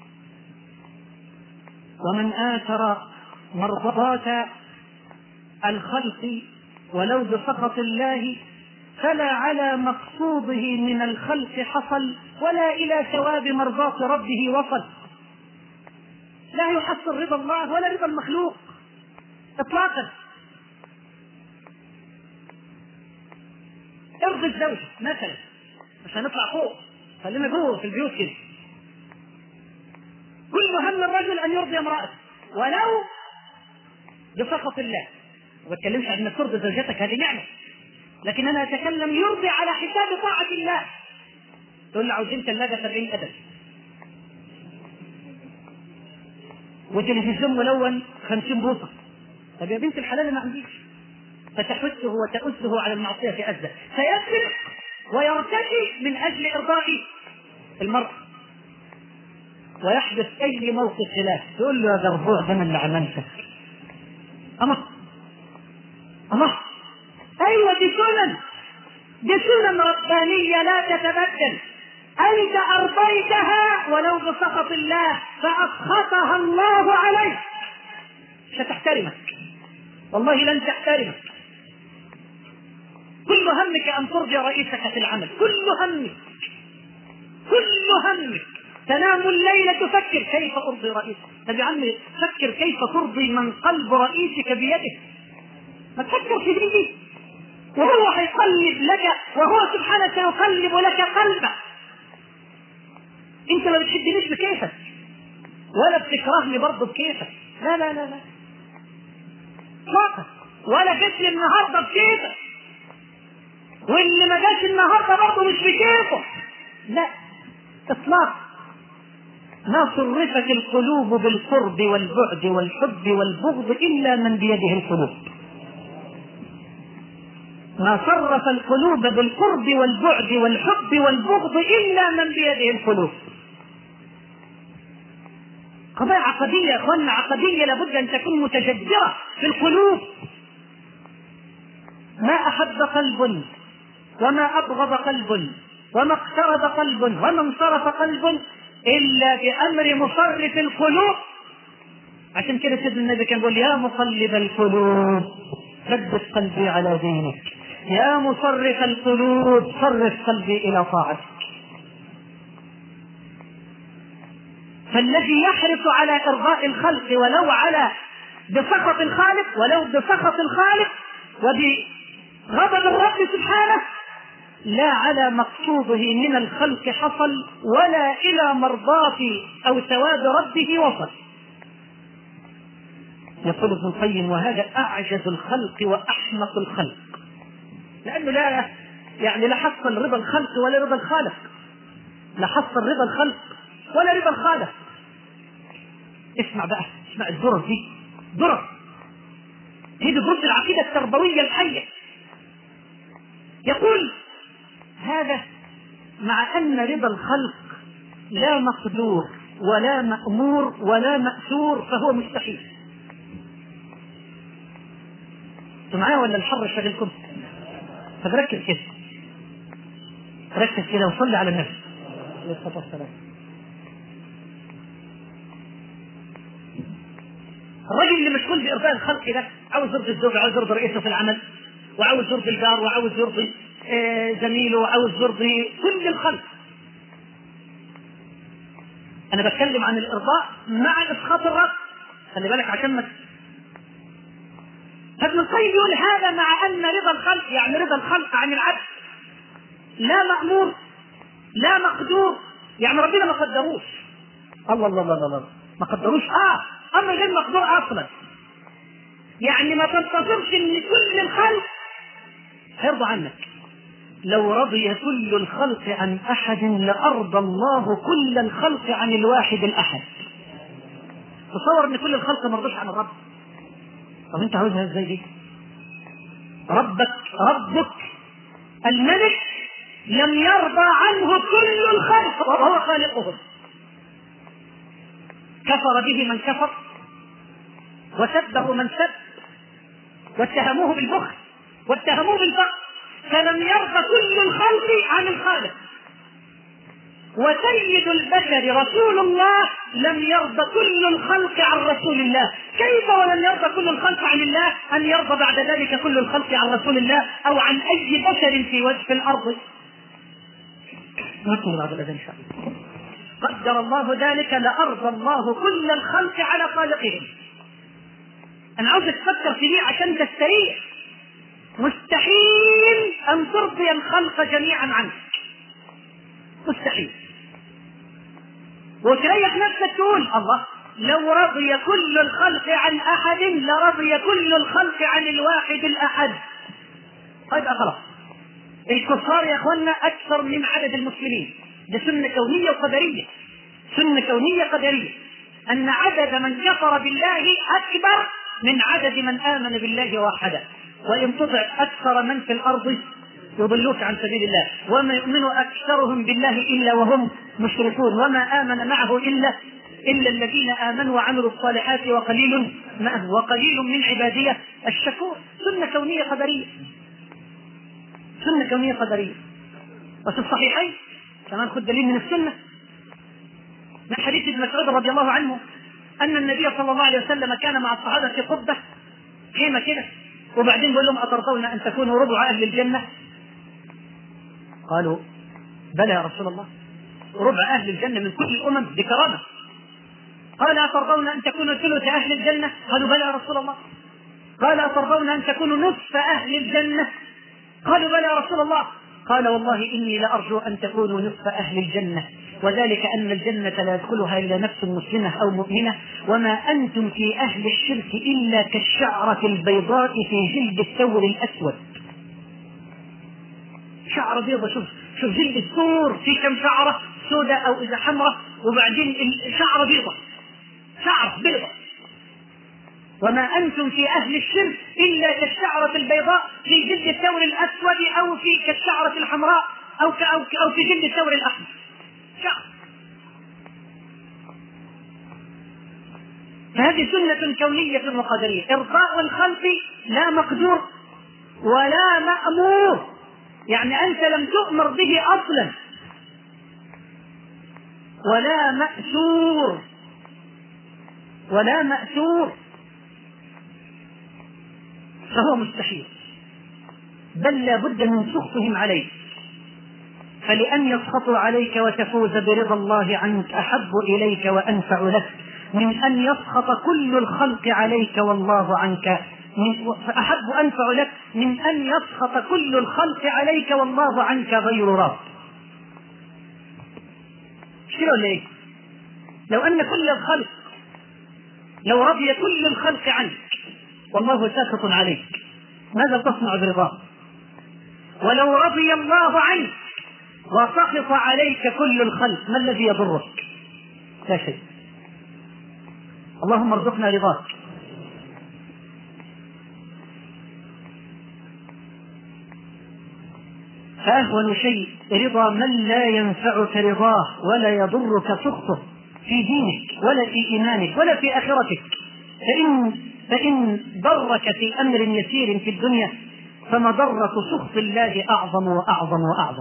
ومن آثر مرضاة الخلق ولو بسخط الله فلا على مقصوده من الخلق حصل، ولا إلى ثواب مرضاة ربه وصل. لا يحصل رضا الله ولا رضا المخلوق إطلاقا. ارضي الزوج مثلا، مش هنطلع فوق، خلينا جوه في البيوت كده. كل هم الرجل أن يرضي امرأته ولو بسخط الله. ما بتكلمش عن انك ترضي زوجتك، هذه نعمة، لكن انا اتكلم يرضي على حساب طاعة الله. تقول له عاوزين ثلاجة سبعين أدب وتلفزيون ملون خمسين بوصة. طب يا بنت الحلال ما عنديش، فتحثه وتأسه على المعصية في أزة، فيسرق ويرتدي من أجل إرضاء المرأة، ويحدث أي موقف خلاف تقول له يا ذربوع ده من اللي عملته. أما أما أيوة دي سنن، دي سنن ربانية لا تتبدل. أنت أرضيتها ولو بسخط الله فأسخطها الله عليك، مش هتحترمك، والله لن تحترمك. كل همك أن ترضي رئيسك في العمل، كل همك كل همك تنام الليل تفكر كيف أرضي رئيسك. طب يا عمي فكر كيف ترضي من قلب رئيسك بيده، ما تفكر في دي، وهو هيقلب لك، وهو سبحانه سيقلب لك قلبك. انت ما بتحبنيش بكيفك ولا بتكرهني برضه بكيفك، لا لا لا لا فقط، ولا جيت لي النهارده بكيفك، واللي ما جاش النهارده برضه مش بكيفه، لا اطلاق. ما صرفت القلوب بالقرب والبعد والحب والبغض الا من بيده القلوب. ما صرف القلوب بالقرب والبعد والحب والبغض إلا من بيده القلوب. قضايا عقدية يا أخوانا، عقدية لابد أن تكون متجذرة في القلوب. ما أحب قلب وما أبغض قلب وما اقترب قلب وما انصرف قلب إلا بأمر مصرف القلوب. عشان كده سيدنا النبي كان يقول يا مقلب القلوب ثبت قلبي على دينك، يا مصرف القلوب صرف قلبي إلى طاعتك. فالذي يحرص على إرضاء الخلق ولو على بسخط الخالق ولو بسخط الخالق وبغضب الرب سبحانه لا على مقصوده من الخلق حصل ولا إلى مرضاة أو ثواب ربه وصل. يقول ابن القيم وهذا أعجز الخلق وأحمق الخلق، لأنه لا يعني لا حصل رضا الخلق ولا رضا الخالق، لا حصل رضا الخلق ولا رضا الخالق. اسمع بقى، اسمع الدرر دي، درر هي دروس العقيدة التربوية الحية. يقول هذا مع أن رضا الخلق لا مقدور ولا مأمور ولا مأثور فهو مستحيل. معايا ولا الحر شغلكم؟ فركز كده، ركز كده وصلي على النبي عليه الصلاة والسلام. الرجل اللي مشغول بإرضاء الخلق ده عاوز يرضي الزوج، عاوز يرضي رئيسه في العمل، وعاوز يرضي الجار، وعاوز يرضي آه زميله، وعاوز يرضي كل الخلق. أنا بتكلم عن الإرضاء مع إسخاط الرب، خلي بالك عشان ما. فابن القيم يقول هذا مع أن رضا الخلق يعني رضا الخلق عن العبد لا مأمور لا مقدور، يعني ربنا ما قدروش. الله الله الله الله ما قدروش، اه امر غير مقدور اصلا. يعني ما تنتظرش ان كل الخلق هيرضى عنك. لو رضي كل الخلق عن احد لارضى الله كل الخلق عن الواحد الاحد. تصور ان كل الخلق ما رضوش عن الرب. طب انت عاوزها ازاي دي؟ ربك ربك الملك لم يرضى عنه كل الخلق وهو خالقهم. كفر به من كفر، وسبه من سب، واتهموه بالبخل، واتهموه بالفقر، فلم يرضى كل الخلق عن الخالق. وسيد البشر رسول الله لم يرضى كل الخلق عن رسول الله. كيف ولم يرضى كل الخلق عن الله أن يرضى بعد ذلك كل الخلق عن رسول الله أو عن أي بشر في وجه الأرض؟ نكمل بعد الأذان إن شاء الله. قدر الله ذلك لأرضى الله كل الخلق على خالقهم. أنا عاوز تفكر في دي عشان تستريح. مستحيل أن ترضي الخلق جميعا عنك، مستحيل. وتريح نفسك تقول الله لو رضي كل الخلق عن أحد لرضي كل الخلق عن الواحد الأحد. طيب خلاص، الكفار يا أخوانا أكثر من عدد المسلمين، ده سنة كونية وقدرية، سنة كونية قدرية، أن عدد من كفر بالله أكبر من عدد من آمن بالله وحده. وإن تطع أكثر من في الأرض يضلوك عن سبيل الله، وما يؤمن أكثرهم بالله إلا وهم مشركون، وما آمن معه إلا إلا الذين آمنوا وعملوا الصالحات وقليل ما وقليل من عبادية الشكور. سنة كونية قدرية، سنة كونية قدرية. وفي الصحيحين كمان خد دليل من السنة من حديث ابن مسعود رضي الله عنه أن النبي صلى الله عليه وسلم كان مع الصحابة في قبة خيمة كده، وبعدين بيقول لهم أترضون أن تكونوا ربع أهل الجنة؟ قالوا بلى يا رسول الله، ربع أهل الجنة من كل الأمم بكرامة. قال أترضون أن تكونوا ثلث أهل الجنة؟ قالوا بلى يا رسول الله. قال أترضون أن تكونوا نصف أهل الجنة؟ قالوا بلى يا رسول الله. قال والله إني لأرجو أن تكونوا نصف أهل الجنة، وذلك أن الجنة لا يدخلها إلا نفس مسلمة أو مؤمنة، وما أنتم في أهل الشرك إلا كالشعرة البيضاء في جلد الثور الأسود. شعرة بيضة، شوف شوف جلد الثور في كم شعرة سوداء أو إذا حمراء، وبعدين شعرة بيضة، شعرة بيضة. وما أنتم في أهل الشرك إلا كالشعرة البيضاء في جلد الثور الأسود أو في كالشعرة الحمراء أو أو أو في جلد الثور الأحمر. شعر. فهذه سنة كونية وقدرية. إرضاء الخلق لا مقدور ولا مأمور، يعني أنت لم تؤمر به أصلا. ولا مأسور ولا مأسور فهو مستحيل، بل لا بد من سخطهم عليك. فلأن يسخطوا عليك وتفوز برضا الله عنك أحب إليك وأنفع لك من أن يسخط كل الخلق عليك والله عنك، أحب أنفع لك من أن يسخط كل الخلق عليك والله عنك غير راض. شو ليه؟ لو أن كل الخلق، لو رضي كل الخلق عنك والله ساخط عليك، ماذا تصنع برضاه؟ ولو رضي الله عنك وسخط عليك كل الخلق، ما الذي يضرك؟ لا شيء. اللهم ارزقنا رضاك. فأهون شيء رضا من لا ينفعك رضاه ولا يضرك سخطه في دينك ولا في إيمانك ولا في آخرتك. فإن, فإن ضرك في أمر يسير في الدنيا فمضرة سخط الله أعظم وأعظم وأعظم.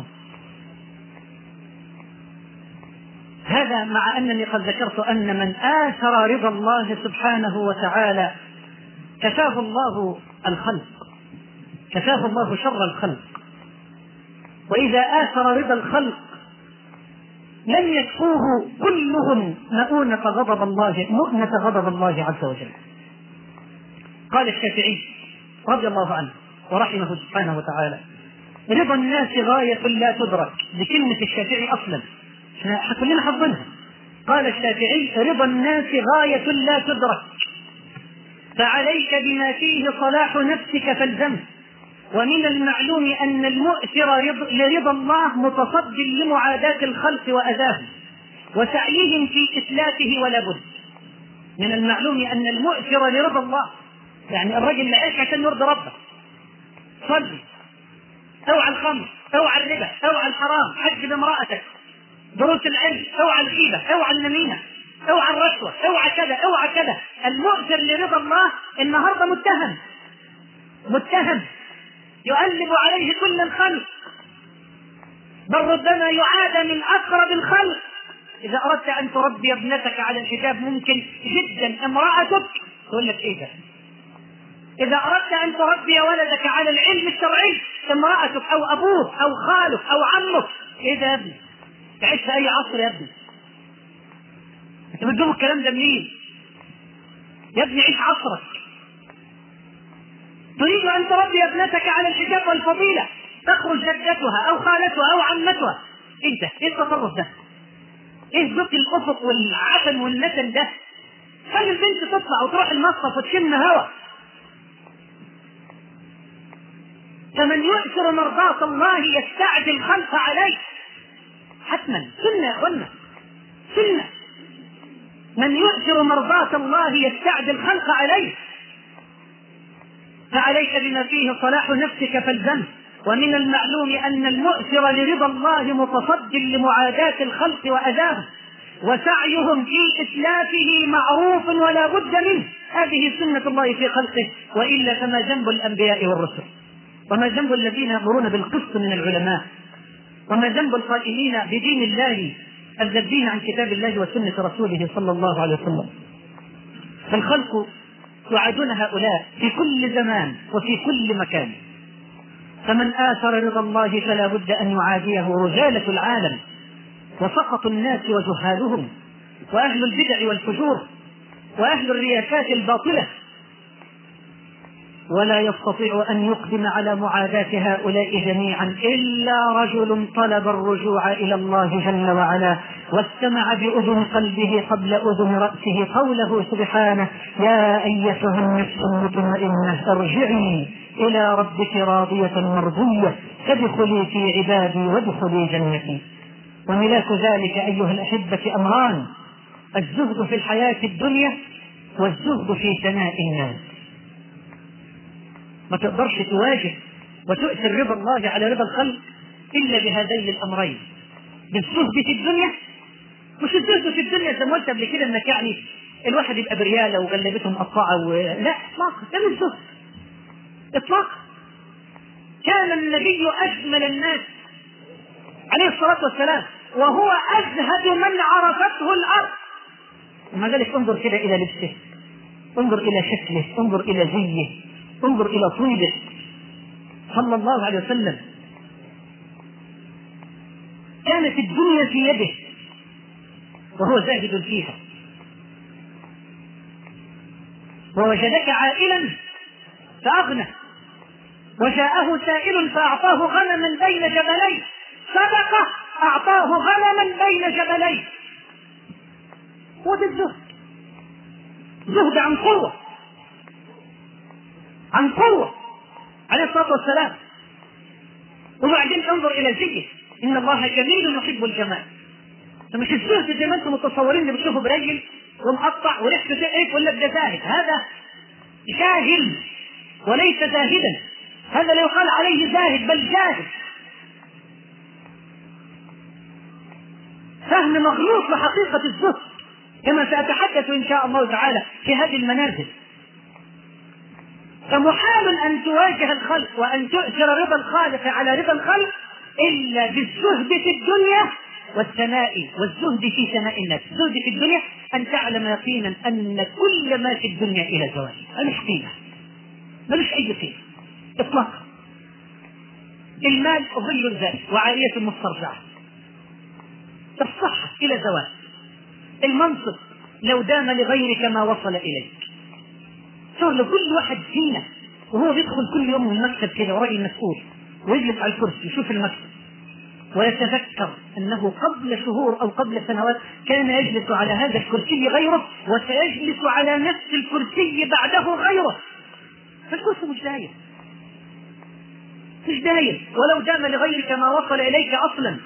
هذا مع أنني قد ذكرت أن من آثر رضا الله سبحانه وتعالى كفاه الله الخلق، كفاه الله شر الخلق. وإذا آثر رضا الخلق لم يكفوه كلهم مؤونة غضب الله مؤنة غضب الله عز وجل. قال الشافعي رضي الله عنه ورحمه سبحانه وتعالى: رضا الناس غاية لا تدرك. بكلمة الشافعي أصلا كلنا حظنها. قال الشافعي: رضا الناس غاية لا تدرك، فعليك بما فيه صلاح نفسك فالزمه. ومن المعلوم أن المؤثر لرضا الله متصد لمعاداة الخلق وأذاهم وسعيهم في إتلافه ولا بد. من المعلوم أن المؤثر لرضا الله، يعني الرجل اللي عايش عشان يرضي ربه، صلي، اوعى الخمر، اوعى الربا، اوعى الحرام، حج بامرأتك، دروس العلم، اوعى الغيبة، اوعى النميمة، اوعى الرشوة، اوعى كذا اوعى كذا. المؤثر لرضا الله النهارده متهم متهم يؤلب عليه كل الخلق، بل ربما يعاد من أقرب الخلق. إذا أردت أن تربي ابنتك على الحجاب ممكن جدا امرأتك تقول لك إيه ده. إذا أردت أن تربي ولدك على العلم الشرعي امرأتك أو أبوك أو خالك أو عمك. إيه ده يا ابني؟ تعيش في أي عصر يا ابني؟ أنت بتجيب الكلام ده منين؟ يا ابني عيش عصرك. تريد أن تربي ابنتك على الحجاب والفضيلة، تخرج جدتها أو خالتها أو عمتها. إيه ده؟ إيه التصرف ده؟ إيه ذوق الأفق والعفن والنتن ده؟ خلي البنت تطلع وتروح المصرف وتشم هوا. فمن يؤثر مرضاة الله يستعجل الخلق عليه. حتما سنة يا أخوانا، سنة. من يؤثر مرضاة الله يستعجل الخلق عليه. فعليك بما فيه صلاح نفسك فالزمه. ومن المعلوم أن المؤثر لرضا الله متصد لمعاداة الخلق وأذاهم وسعيهم في إتلافه معروف ولا بد منه. هذه سنة الله في خلقه، وإلا فما ذنب الأنبياء والرسل، وما ذنب الذين يأمرون بالقسط من العلماء، وما ذنب القائلين بدين الله الذبين عن كتاب الله وسنة رسوله صلى الله عليه وسلم. فالخلق يعادون هؤلاء في كل زمان وفي كل مكان. فمن آثر رضا الله فلا بد أن يعاديه رجالة العالم وسقط الناس وجهالهم وأهل البدع والفجور وأهل الرياسات الباطلة، ولا يستطيع أن يقدم على معاداة هؤلاء جميعا إلا رجل طلب الرجوع إلى الله جل وعلا واستمع بأذن قلبه قبل أذن رأسه قوله سبحانه: يا أيتها النفس المطمئنة ارجعي إلى ربك راضية مرضية فادخلي في عبادي وادخلي جنتي. وملاك ذلك أيها الأحبة أمران: الزهد في الحياة الدنيا والزهد في ثناء الناس. ما تقدرش تواجه وتؤثر رضا الله على رضا الخلق إلا بهذين الأمرين: بالزهد في الدنيا. مش الزهد في الدنيا زي ما قلت قبل كده انك يعني الواحد يبقى برياله وغلبته مقطعه و... لا اطلاقا، ده مش زهد اطلاقا. كان النبي أجمل الناس عليه الصلاة والسلام وهو أزهد من عرفته الأرض. ومع ذلك انظر كده إلى لبسه، انظر إلى شكله، انظر إلى زيه، انظر إلى طيبه صلى الله عليه وسلم. كانت الدنيا في يده وهو زاهد فيها. ووجدك عائلا فأغنى، وجاءه سائل فأعطاه غنما بين جبلين، صدقة أعطاه غنما بين جبلين. وده الزهد، زهد عن قوة، عن قوة عليه الصلاة والسلام. وبعدين انظر إلى زيه، إن الله جميل يحب الجمال. فمش الزهد زي ما انتم متصورين اللي بتشوفه برجل ومقطع وريحته تقرف ولا ده زاهد، هذا جاهل وليس زاهدا، هذا لا يقال عليه زاهد بل جاهل. فهم مغلوط لحقيقة الزهد كما سأتحدث إن شاء الله تعالى في هذه المنازل. فمحال أن تواجه الخلق وأن تؤثر رضا الخالق على رضا الخلق إلا بالزهد في الدنيا والثناء، والزهد في ثناء الناس. الزهد في الدنيا أن تعلم يقينا أن كل ما في الدنيا إلى زوال، ملوش قيمة، ملوش أي قيمة إطلاقا. المال ظل الذات وعارية مسترجعة، الصحة إلى زوال، المنصب لو دام لغيرك ما وصل إليك. صار لكل واحد فينا وهو بيدخل كل يوم من المكتب كده وراجل مسؤول ويجلس على الكرسي يشوف المكتب ويتذكر أنه قبل شهور أو قبل سنوات كان يجلس على هذا الكرسي غيره، وسيجلس على نفس الكرسي بعده غيره. فالكرسي مش دايم، مش دايم، ولو دام لغيرك ما وصل إليك أصلا.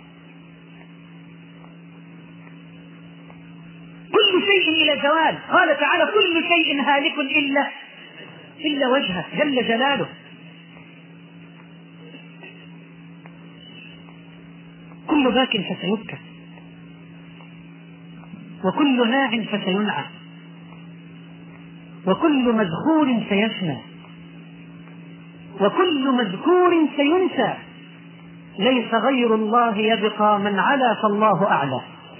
كل شيء إلى زوال، قال تعالى كل شيء هالك إلا إلا وجهه جل جلاله. كل باك فسيبكى، وكل ناع فسينعى، وكل مذكور سيفنى، وكل مذكور سينسى. ليس غير الله يبقى، من علا فالله أعلى.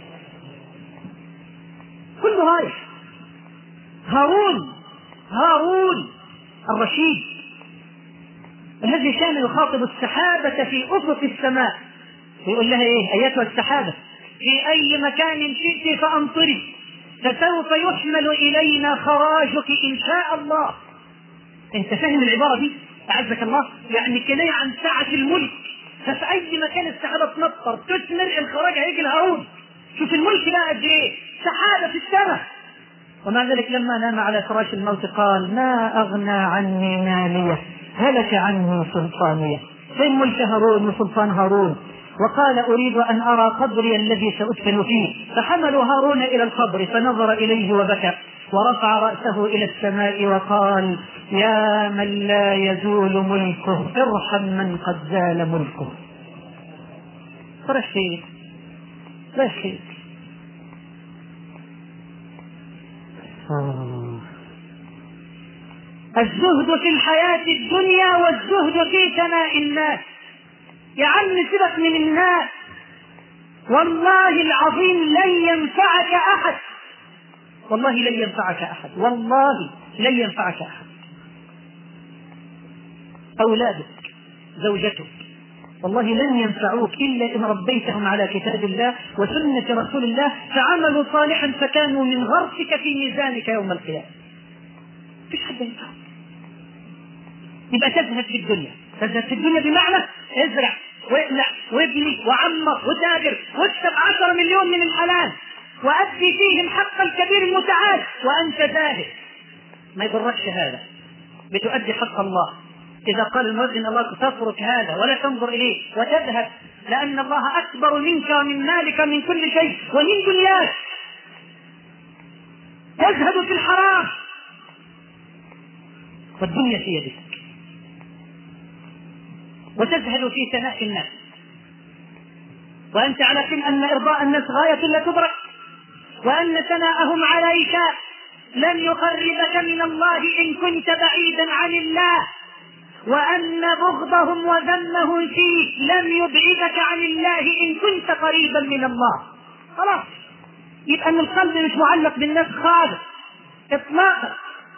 كل رايح. هارون هارون الرشيد الذي كان يخاطب السحابة في أفق السماء يقول لها ايه؟ ايتها السحابة في اي مكان شئت فامطري، فسوف يحمل الينا خراجك ان شاء الله. انت فاهم العبارة دي؟ اعزك الله، يعني كناية عن سعة الملك. ففي اي مكان السحابة تمطر تثمر الخراج هيجي لهارون. شوف الملك ده قد ايه، سحابة في السماء. ومع ذلك لما نام على فراش الموت قال ما اغنى عني مالية هلك عني سلطانية. فين ملك هارون وسلطان هارون؟ وقال أريد أن أرى قبري الذي سأدفن فيه. فحملوا هارون إلى القبر فنظر إليه وبكى ورفع رأسه إلى السماء وقال يا من لا يزول ملكه ارحم من قد زال ملكه. فرشيد رشيد. الزهد في الحياة الدنيا والزهد في ثناء الناس. يا عم سيبك من الناس، والله العظيم لن ينفعك أحد، والله لن ينفعك أحد، والله لن ينفعك أحد. أولادك، زوجتك، والله لن ينفعوك إلا إن ربيتهم على كتاب الله وسنة رسول الله فعملوا صالحا فكانوا من غرسك في ميزانك يوم القيامة. مفيش حد ينفعك. يبقى تزهد في الدنيا. تزهد في الدنيا بمعنى ازرع واقلع وابني وعمر وتاجر واكسب عشرة مليون من الحلال وأدي فيهم حق الكبير المتعال وأنت زاهد. ما يضركش هذا، بتؤدي حق الله. إذا قال المؤذن الله تترك هذا ولا تنظر إليه وتذهب، لأن الله أكبر منك ومن مالك من كل شيء ومن دنياك. تزهد في الحرام والدنيا في يدك، وتزهد في ثناء الناس، وأنت على علم أن إرضاء الناس غاية لا تدرك، وأن ثناءهم عليك لن يقربك من الله إن كنت بعيدا عن الله، وأن بغضهم وذمهم فيك لم يبعدك عن الله إن كنت قريبا من الله. خلاص، يبقى أن القلب مش معلق بالناس خالص إطلاقا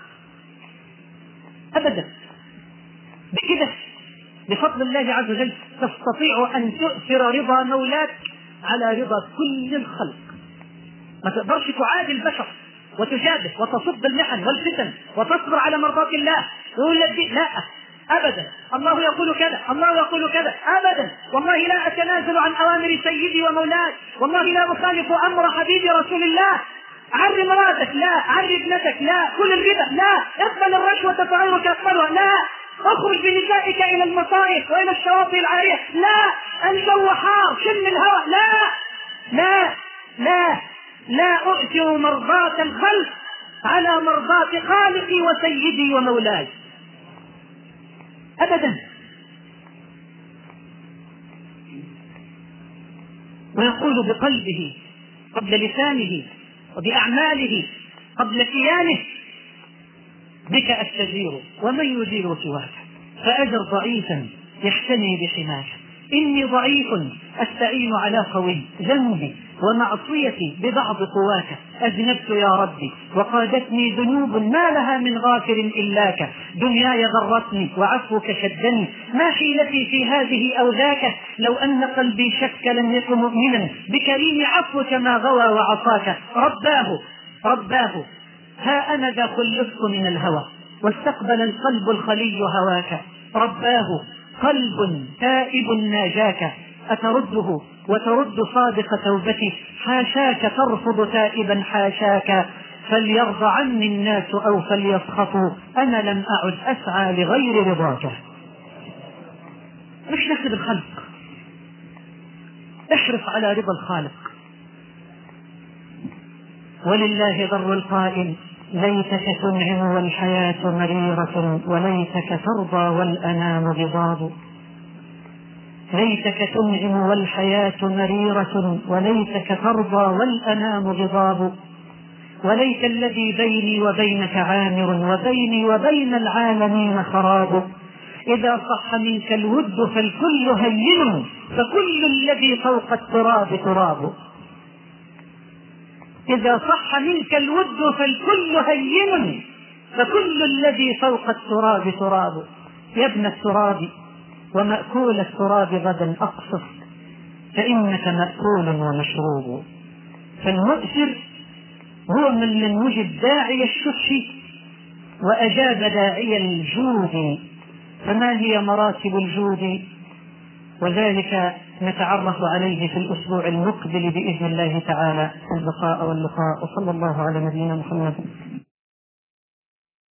أبدا. بكده بفضل الله عز وجل تستطيع أن تؤثر رضا مولاك على رضا كل الخلق. ما تقدرش تعادي البشر وتجابه وتصد المحن والفتن وتصبر على مرضات الله ويقول لك لا أبدا، الله يقول كذا، الله يقول كذا أبدا، والله لا أتنازل عن أوامر سيدي ومولاي، والله لا أخالف أمر حبيبي رسول الله. عري مراتك لا، عري ابنتك لا، كل الربا لا، اقبل الرشوة فغيرك يقبلها لا، اخرج بنسائك إلى المصائف وإلى الشواطئ العارية لا، الجو حار شم الهواء لا لا لا لا أؤثر مرضاة الخلق على مرضاة خالقي وسيدي ومولاي أبدا. ويقول بقلبه قبل لسانه وبأعماله قبل كيانه بك أستجير ومن يجير سواك، فأجر ضعيفا يحتمي بحماك، إني ضعيف أستعين على قوي، ذنبي ومعصيتي ببعض قواك، أذنبت يا ربي وقادتني ذنوب ما لها من غافر إلاك، دنياي غرتني وعفوك شدني، ما حيلتي في هذه أو ذاك، لو أن قلبي شك لم يكن مؤمنا بكريم عفوك ما غوى وعصاك، رباه رباه ها أنا ذا خلصت من الهوى واستقبل القلب الخلي هواك، رباه قلب تائب ناجاك، أترده وترد صادق توبتي، حاشاك ترفض تائبا حاشاك، فليرضى عني الناس أو فليسخطوا أنا لم أعد أسعى لغير رضاك. مش نحسب الخلق، احرص على رضا الخالق. ولله ضر القائل ليتك تنعم والحياة مريرة وليتك ترضى والأنام غضاب، ليتك تنعم والحياة مريرة وليتك ترضى والأنام غضاب، وليت الذي بيني وبينك عامر وبيني وبين العالمين خراب، إذا صح منك الود فالكل هين فكل الذي فوق التراب تراب، إذا صح منك الود فالكل هين فكل الذي فوق التراب تراب، يا ابن التراب ومأكول التراب غدا أقصف فإنك مأكول ومشروب، فالمؤثر هو من لم يجب داعي الشح وأجاب داعي الجود، فما هي مراتب الجود؟ وذلك نتعرف عليه في الأسبوع المقبل بإذن الله تعالى. البقاء واللقاء، وصلى الله على نبينا محمد.